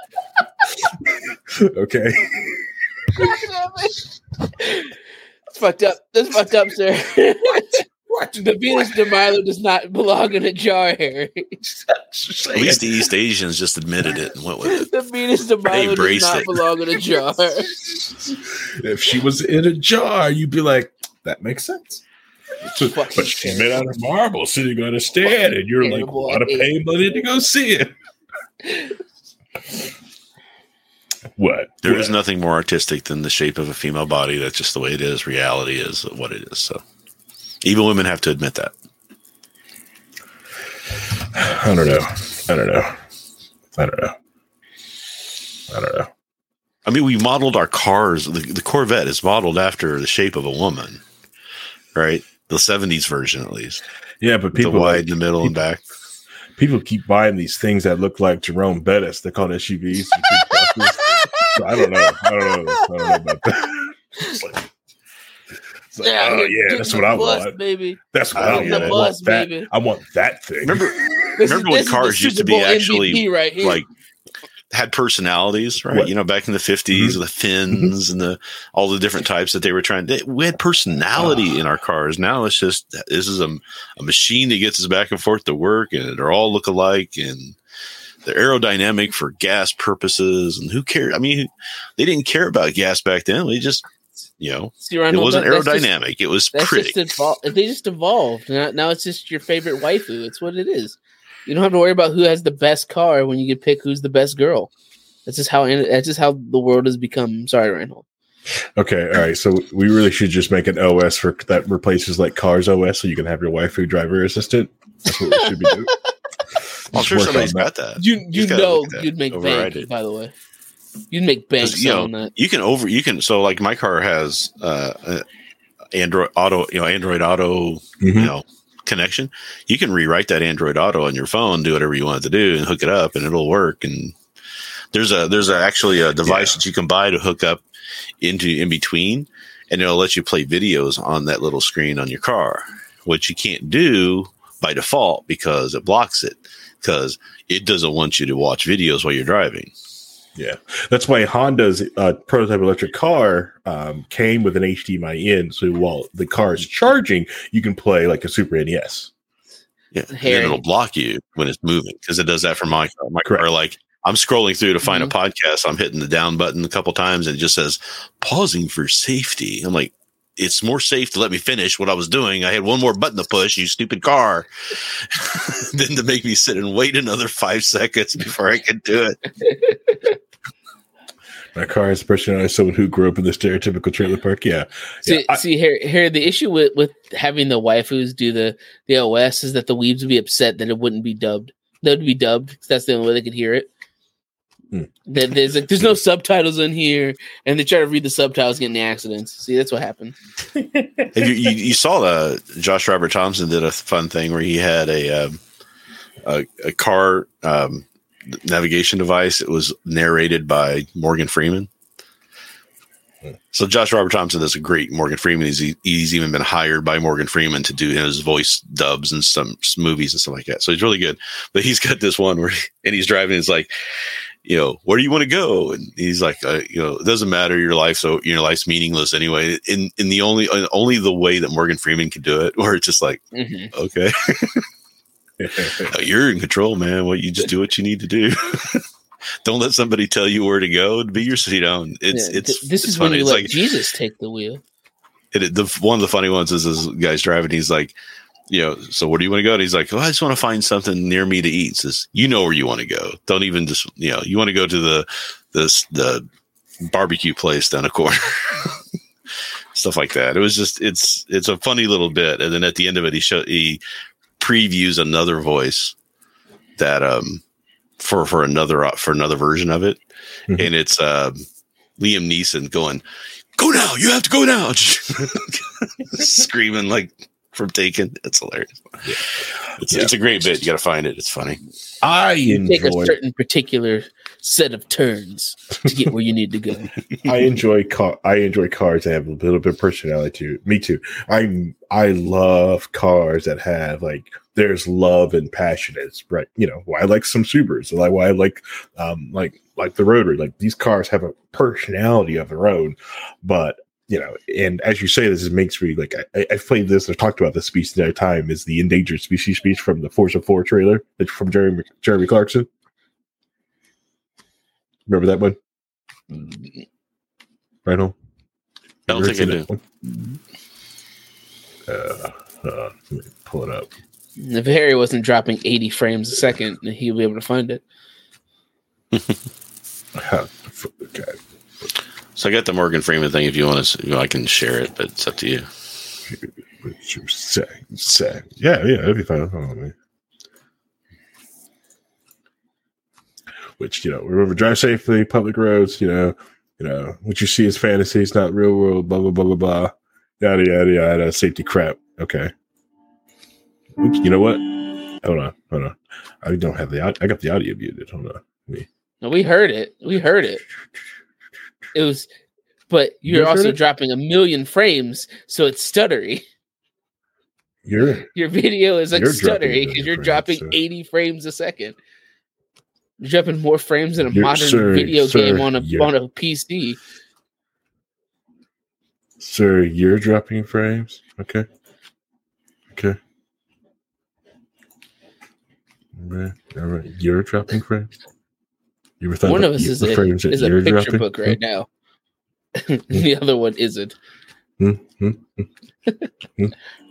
Okay. That's fucked up. That's fucked up, sir. What? The Venus de Milo does not belong in a jar, Harry. At least the East Asians just admitted it and went with it. The Venus de Milo does embraced not it. belong in a jar. If she was in a jar, you'd be like, that makes sense. So- Fucking but she's made out of marble sitting on a stand, and you're like, Terrible. want to pay money to go see it. What? There What? is nothing more artistic than the shape of a female body. That's just the way it is. Reality is what it is. So even women have to admit that. I don't know. I don't know. I don't know. I don't know. I mean, we modeled our cars. The, the Corvette is modeled after the shape of a woman, right? The seventies version, at least. Yeah, but With the people wide like, in the middle and back. people keep buying these things that look like Jerome Bettis. They're called S U Vs. So I don't know. I don't know. I don't know about that. It's like, it's like, Yeah, oh get- yeah, get that's the what I bus, want. baby. That's what I I, don't want. get I it. want Bus, that. baby. I want that thing. Remember, This remember is- when this is the cars used to Super be Bowl actually M V P right here. like had personalities, right? What? You know, back in the fifties, Mhm. the fins and the all the different types that they were trying. They, we had personality in our cars. Now it's just this is a, a machine that gets us back and forth to work, and they're all look alike, and they're aerodynamic for gas purposes. And who cared? I mean, they didn't care about gas back then. We just, you know, See, it Reinhold, wasn't that- that's just- aerodynamic. it was That's pretty. just evol- They just evolved. Now, now it's just your favorite waifu. It's what it is. You don't have to worry about who has the best car when you get pick who's the best girl. That's just how that's just how the world has become. Sorry, Reinhold. Okay, all right. So we really should just make an O S for that replaces like Cars O S, so you can have your waifu driver assistant. That's what we should be doing. I'm Just sure work somebody's on that. got that. You you Just gotta know look at that, you'd make override bank. it. By the way, you'd make bank 'Cause, you know, on that. you can over you can so like my car has uh, uh Android Auto, you know, Android Auto, you Mhm. know, connection. You can rewrite that Android Auto on your phone, do whatever you want it to do, and hook it up, and it'll work. And there's a there's a, actually a device Yeah. that you can buy to hook up into in between, and it'll let you play videos on that little screen on your car, which you can't do by default because it blocks it, because it doesn't want you to watch videos while you're driving. Yeah, that's why Honda's uh, prototype electric car um, came with an H D M I in, so while the car is charging, you can play like a Super N E S. Yeah, and Harry. then it'll block you when it's moving, because it does that for my car. My Correct. car, like I'm scrolling through to find Mhm. a podcast, I'm hitting the down button a couple times, and it just says pausing for safety. I'm like, it's more safe to let me finish what I was doing. I had one more button to push, you stupid car, than to make me sit and wait another five seconds before I could do it. My car is personalized as someone who grew up in the stereotypical trailer park. Yeah, See, yeah. I- see here, here the issue with, with having the waifus do the, the O S is that the weebs would be upset that it wouldn't be dubbed. That would be dubbed because that's the only way they could hear it. Hmm. That there's like there's no subtitles in here, and they try to read the subtitles, get in accidents. See, that's what happened. If you, you, you saw the Josh Robert Thompson did a fun thing where he had a um, a, a car um, navigation device. It was narrated by Morgan Freeman. So Josh Robert Thompson does a great Morgan Freeman. He's he's even been hired by Morgan Freeman to do his voice dubs and some movies and stuff like that. So he's really good. But he's got this one where he, and he's driving. It's like, you know, where do you want to go? And he's like, uh, you know, it doesn't matter. Your life, so your life's meaningless anyway. In in the only uh, only the way that Morgan Freeman can do it, where it's just like, Mhm. okay, you're in control, man. What you just do what you need to do. Don't let somebody tell you where to go. Be your, you know, it's Yeah, it's th- this it's is when funny. you It's let like Jesus take the wheel. it, the one of the funny ones is this guy's driving. He's like, you know, so where do you want to go? And he's like, well, I just want to find something near me to eat. He says, you know where you want to go. Don't even just, you know, you want to go to the this the barbecue place down the corner. Stuff like that. It was just it's it's a funny little bit. And then at the end of it, he show he previews another voice that um for for another for another version of it, Mhm. and it's uh, Liam Neeson going, "Go now! You have to go now!" Screaming like from Taken. It's hilarious. It's, Yeah. it's a great bit. You got to find it. It's funny. I Take a enjoy certain particular set of turns to get where you need to go. I enjoy car. I enjoy cars that have a little bit of personality too. Me too. I I love cars that have like there's love and passion. It's right. You know why I like some Subarus. Like why I like um like like the Rotary. Like these cars have a personality of their own. But you know, and as you say, this is makes me like I, I've played this. I've talked about this speech the other time. Is the endangered species speech from the Forza four trailer? It's from Jeremy Jeremy Clarkson. Remember that one? Right on. I don't think I do. Uh, uh, let me pull it up. If Harry wasn't dropping eighty frames a second, he'll be able to find it. Okay. So I got the Morgan Freeman thing. If you want to, you know, I can share it, but it's up to you. What you say? Say. Yeah, yeah, it'll be fine. Hold on, man. Which, you know, remember, drive safely, public roads, you know, you know, what you see is fantasy, it's not real world, blah, blah, blah, blah, blah, yada, yada, yada, safety crap. Okay. Oops, you know what? Hold on, hold on. I don't have the, I got the audio muted. Hold on. Me. No, we heard it. We heard it. It was, but you're You also heard it? dropping a million frames, so it's stuttery. You're Your video is like You're dropping a stuttery million because you're frames, dropping sir. eighty frames a second. You're dropping more frames than a You're- modern sir, video sir, game on a you're- on a P C. Sir, you're dropping frames. Okay. Okay. All right. All right. You're dropping frames. You were One about of us you- is the a, frames that is a you're picture dropping? book right now. The other one isn't. Hmm? Hmm? Hmm?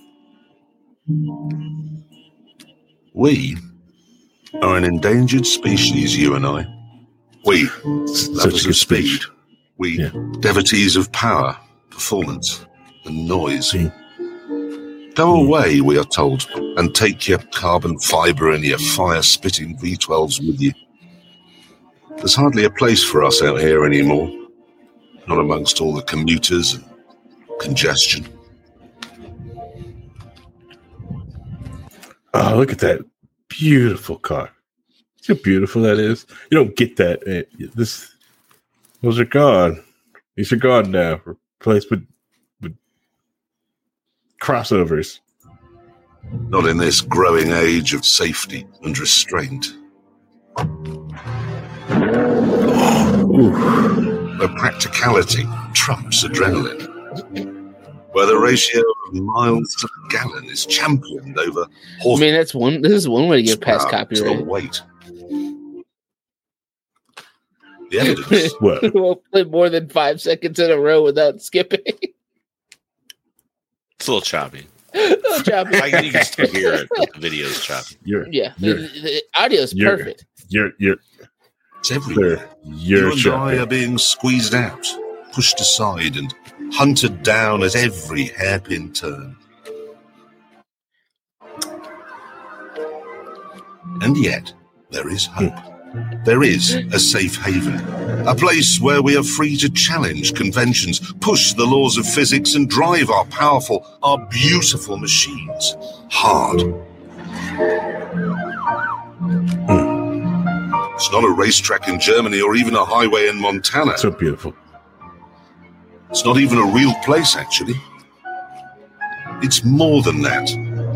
We are an endangered species, you and I. We, Such a lovers good of speed. speech. We, Yeah. devotees of power, performance, and noise. See? Go Hmm. away, we are told, and take your carbon fibre and your fire-spitting V twelves with you. There's hardly a place for us out here anymore, not amongst all the commuters and congestion. Oh, look at that beautiful car. See how beautiful that is? You don't get that. eh, This, those are gone. These are gone now. Replaced with, with crossovers. Not in this growing age of safety and restraint. Where practicality trumps adrenaline. Where the ratio of miles to gallon is championed over I horse mean, that's one. This is one way to get past power to copyright. weight. The evidence. What? We'll play more than five seconds in a row without skipping. It's a little choppy. Oh, choppy. I can, you can still hear it, but the video's choppy. You're, Yeah, the, you're, the audio is you're- perfect. you're, you're, It's everywhere. sir, You you're and I shopping. are being squeezed out, pushed aside, and hunted down at every hairpin turn. And yet, there is hope. There is a safe haven, a place where we are free to challenge conventions, push the laws of physics, and drive our powerful, our beautiful machines hard. It's not a racetrack in Germany or even a highway in Montana. So beautiful. It's not even a real place, actually. It's more than that.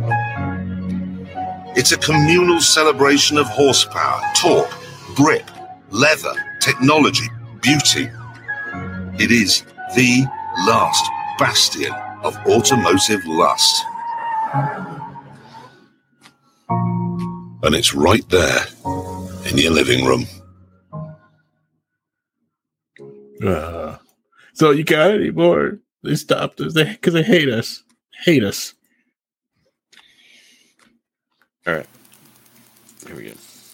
It's a communal celebration of horsepower, torque, grip, leather, technology, beauty. It is the last bastion of automotive lust. And it's right there in your living room. Uh, so you got any more? They stopped us because they hate us. Hate us. All right. Here we go.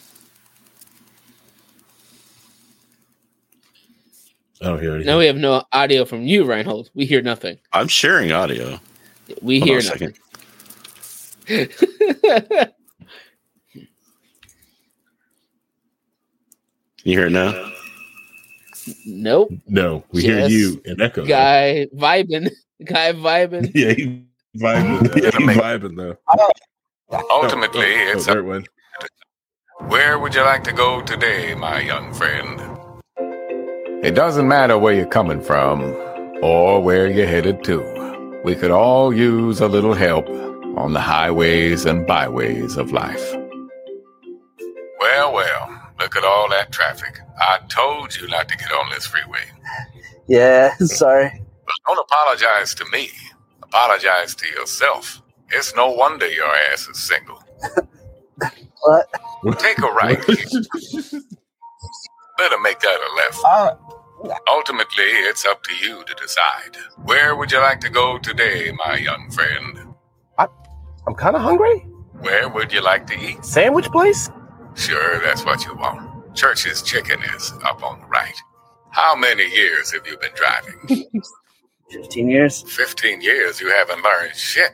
I don't hear anything. Now we have no audio from you, Reinhold. We hear nothing. I'm sharing audio. We Hold hear on a nothing. second. Can you hear it now? Nope. No, we Yes. hear you and echo. Guy vibing. Guy vibing. Yeah, he vibing. Yeah, he vibing though. Ultimately, Oh, oh, it's oh, up. there it went. Where would you like to go today, my young friend? It doesn't matter where you're coming from or where you're headed to. We could all use a little help on the highways and byways of life. Well, well, look at all that traffic. I told you not to get on this freeway. Yeah, sorry. But don't apologize to me. Apologize to yourself. It's no wonder your ass is single. What? Take a right. Better make that a left. Uh, Ultimately, it's up to you to decide. Where would you like to go today, my young friend? I'm kind of hungry. Where would you like to eat? Sandwich place? Sure, that's what you want. Church's Chicken is up on the right. How many years have you been driving? Fifteen years. Fifteen years you haven't learned shit.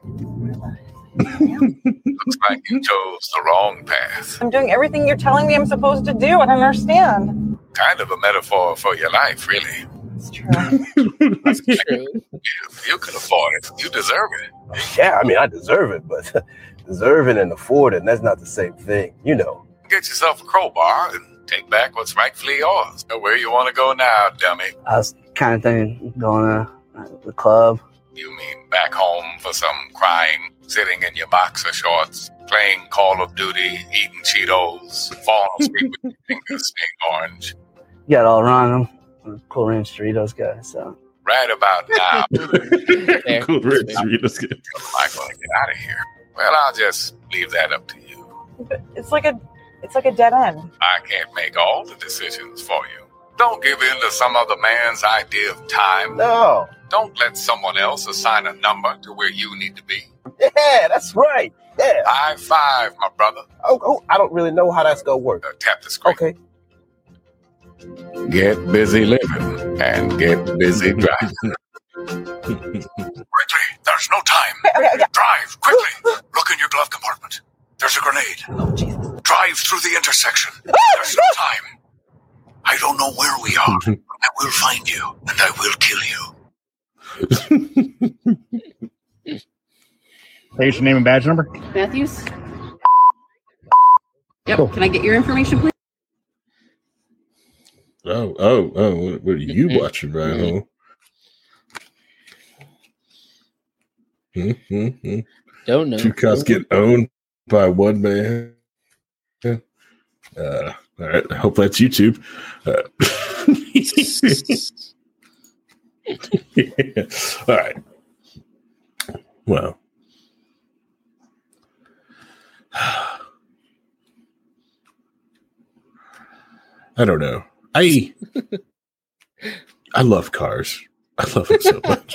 Looks like you chose the wrong path. I'm doing everything you're telling me I'm supposed to do. I don't understand. Kind of a metaphor for your life, really. It's true. That's true. If you can afford it, you deserve it. Yeah, I mean, I deserve it, but deserving and affording, that's not the same thing, you know. Get yourself a crowbar and Take back what's rightfully yours. So where you want to go now, dummy? I was kind of thinking going to uh, the club. You mean back home for some crying, sitting in your boxer shorts, playing Call of Duty, eating Cheetos, falling asleep with your fingers stained orange? You got all wrong. I'm Cool Ranch Doritos guy, so. Right about now. Cool Ranch Doritos guy. Am I going to get out of here? Well, I'll just leave that up to you. It's like a, it's like a dead end. I can't make all the decisions for you. Don't give in to some other man's idea of time. No. Don't let someone else assign a number to where you need to be. Yeah, that's right. Yeah. High five, my brother. Oh, oh I don't really know how that's going to work. Uh, tap the screen. Okay. Get busy living and get busy driving. Quickly, there's no time. Okay, okay. Drive, quickly. Look in your glove compartment. There's a grenade. Oh, Jesus. Drive through the intersection. There's no time. I don't know where we are. I will find you, and I will kill you. Here's your name and badge number. Matthews? Yep. Cool. Can I get your information, please? Oh, oh, oh, what, what are you mm-hmm. watching, Ryan? Mm-hmm. Mm-hmm. Don't know. Two cops get owned by one man. Uh, all right, I hope that's YouTube. Uh, yeah. All right. Well, I don't know. I I love cars. I love them so much.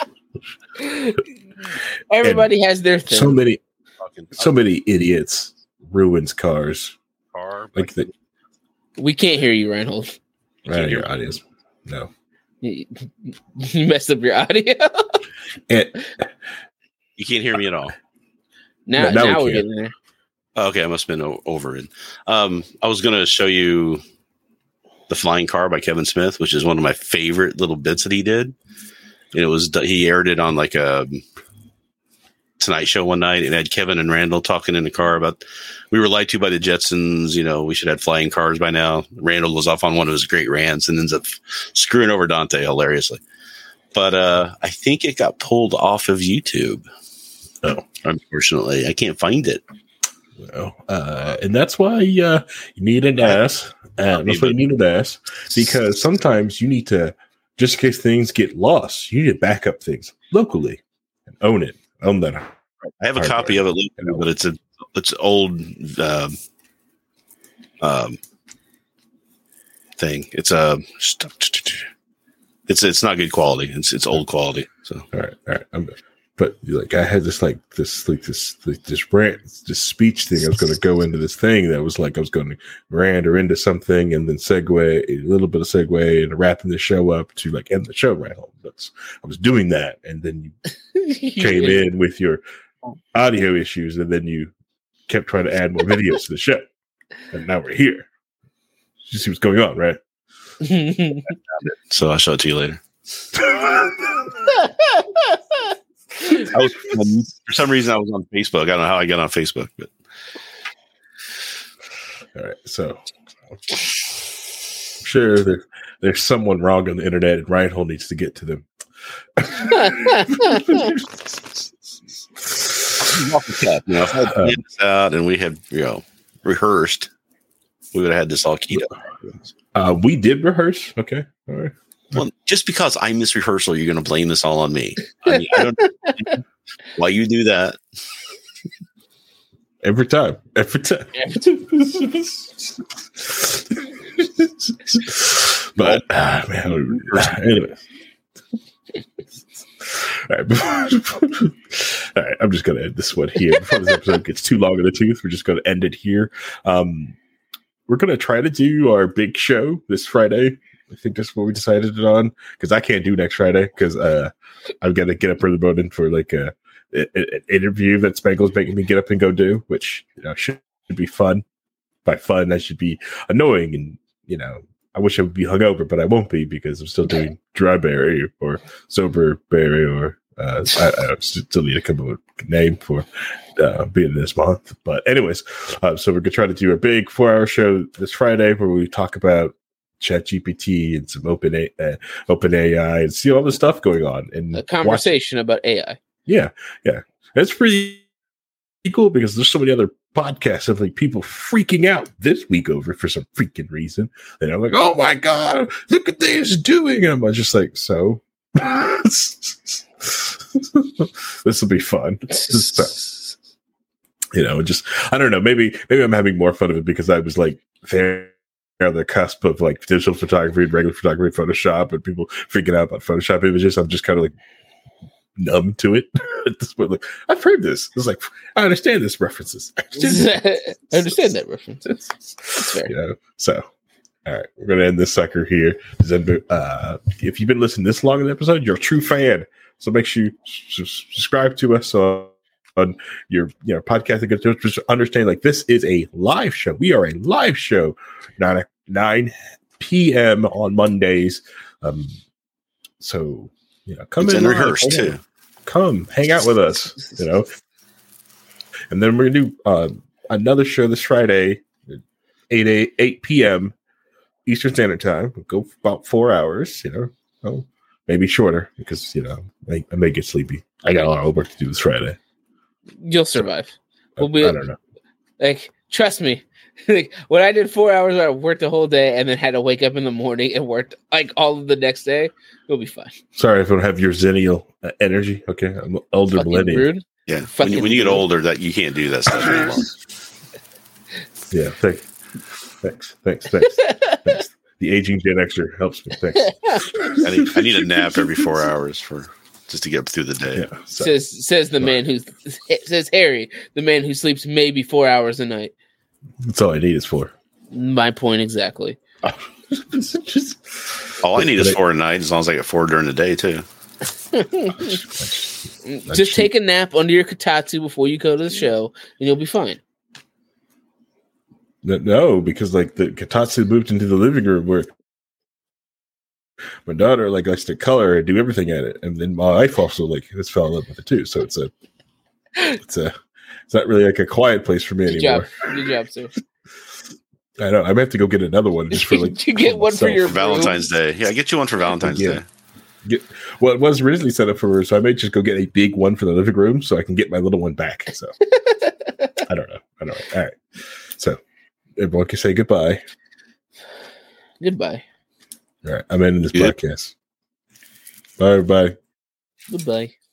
Everybody and has their thing. So many, so many idiots ruins cars. Car like the. We can't hear you, Reinhold. Right, your audience. No. You, you messed up your audio. And, you can't hear me at all. Now, no, now now we we're getting there. Oh, okay, I must have been o- over it. Um, I was going to show you The Flying Car by Kevin Smith, which is one of my favorite little bits that he did. And it was he aired it on like a Tonight Show one night and had Kevin and Randall talking in the car about we were lied to by the Jetsons. You know, we should have flying cars by now. Randall was off on one of his great rants and ends up screwing over Dante hilariously. But uh, I think it got pulled off of YouTube. Oh, unfortunately, I can't find it. Well, uh, and that's why uh, you need an ass. Uh, that's why you need an ass, because sometimes you need to, just in case things get lost, you need to back up things locally and own it. Own that. I have a copy of it, but it's a it's old um, um, thing. It's a it's it's not good quality. It's it's old quality. So all right, all right. I'm, But like I had this like this like this like, this rant this speech thing. I was going to go into this thing that was like I was going to rant or into something and then segue a little bit of segue and wrapping the show up to like end the show right home. That's I was doing that, and then you came in with your audio issues, and then you kept trying to add more videos to the show, and now we're here. You see what's going on, right? So I'll show it to you later. I was, for some reason, I was on Facebook. I don't know how I got on Facebook, but all right. So I'm sure there, there's someone wrong on the internet, and Reinhold needs to get to them. You know, if I had planned this out and we had, you know, rehearsed, we would have had this all keyed up. Uh, we did rehearse. Okay. All right. Well, just because I miss rehearsal, you're going to blame this all on me. I mean, I don't know why you do that. Every time. Every time. But, uh, man, anyway. All right. All right. I'm just going to end this one here. Before this episode gets too long in the tooth, we're just going to end it here. Um, we're going to try to do our big show this Friday. I think that's what we decided on, because I can't do next Friday because uh, I've got to get up early morning for like a, a, a, an interview that Spangle's making me get up and go do, which you know should, should be fun. By fun, that should be annoying, and you know I wish I would be hungover, but I won't be because I'm still doing dry berry or sober berry or uh, I, I still need to come up with a name for uh, being this month. But anyways, uh, so we're gonna try to do a big four-hour show this Friday where we talk about ChatGPT and some open A- uh, open A I and see all the stuff going on and a conversation about A I. Yeah, yeah, it's pretty cool because there's so many other podcasts of like people freaking out this week over it for some freaking reason. And I'm like, oh my god, look at this doing, and I'm just like, so this will be fun. So, you know, just I don't know. Maybe maybe I'm having more fun of it because I was like there on the cusp of like digital photography and regular photography, Photoshop, and people freaking out about Photoshop images. I'm just kind of like numb to it at this point. Like, I've heard this. It's like I understand this references. I understand, I understand that reference. That's fair. You know, so all right, we're gonna end this sucker here. Uh, if you've been listening this long in the episode, you're a true fan. So make sure you subscribe to us on, on your you know podcast. Just understand, like this is a live show. We are a live show, nine nine p.m. on Mondays. Um, so. You know, come it's in, in rehearsed too. Come hang out with us, you know. And then we're gonna do uh, another show this Friday, eight eight p.m. Eastern Standard Time. We'll go about four hours, you know, well, maybe shorter because you know I, I may get sleepy. I got a lot of work to do this Friday. You'll survive. We'll I, be, I don't know. Like, trust me. Like when I did four hours, I worked the whole day and then had to wake up in the morning and worked like all of the next day. We'll be fine. Sorry if I don't have your zennial uh, energy. Okay, I'm older Fucking millennial. Rude. Yeah, when you, when you get older, that you can't do that stuff anymore. Yeah, thanks, thanks, thanks, thanks. thanks. The aging Gen Xer helps me. Thanks. I need, I need a nap every four hours for just to get up through the day. Yeah, so. Says says the man who says Harry, the man who sleeps maybe four hours a night. That's all I need is four. My point exactly. Just, all I need is four at night, as long as I get four during the day too. Just take a nap under your kotatsu before you go to the show, and you'll be fine. No, because like the kotatsu moved into the living room where my daughter like likes to color and do everything at it, and then my wife also like has fell in love with it too. So it's a, it's a. It's not really like a quiet place for me Good anymore. job. Good job, sir. I know. I may have to go get another one just for like you get one for your Valentine's Day. Yeah, get you one for Valentine's yeah. Day. Get, well, it was originally set up for her, so I may just go get a big one for the living room so I can get my little one back. So I don't know. I don't know. All right. So everyone can say goodbye. Goodbye. All right. I'm ending this yeah. podcast. Bye, everybody. Goodbye.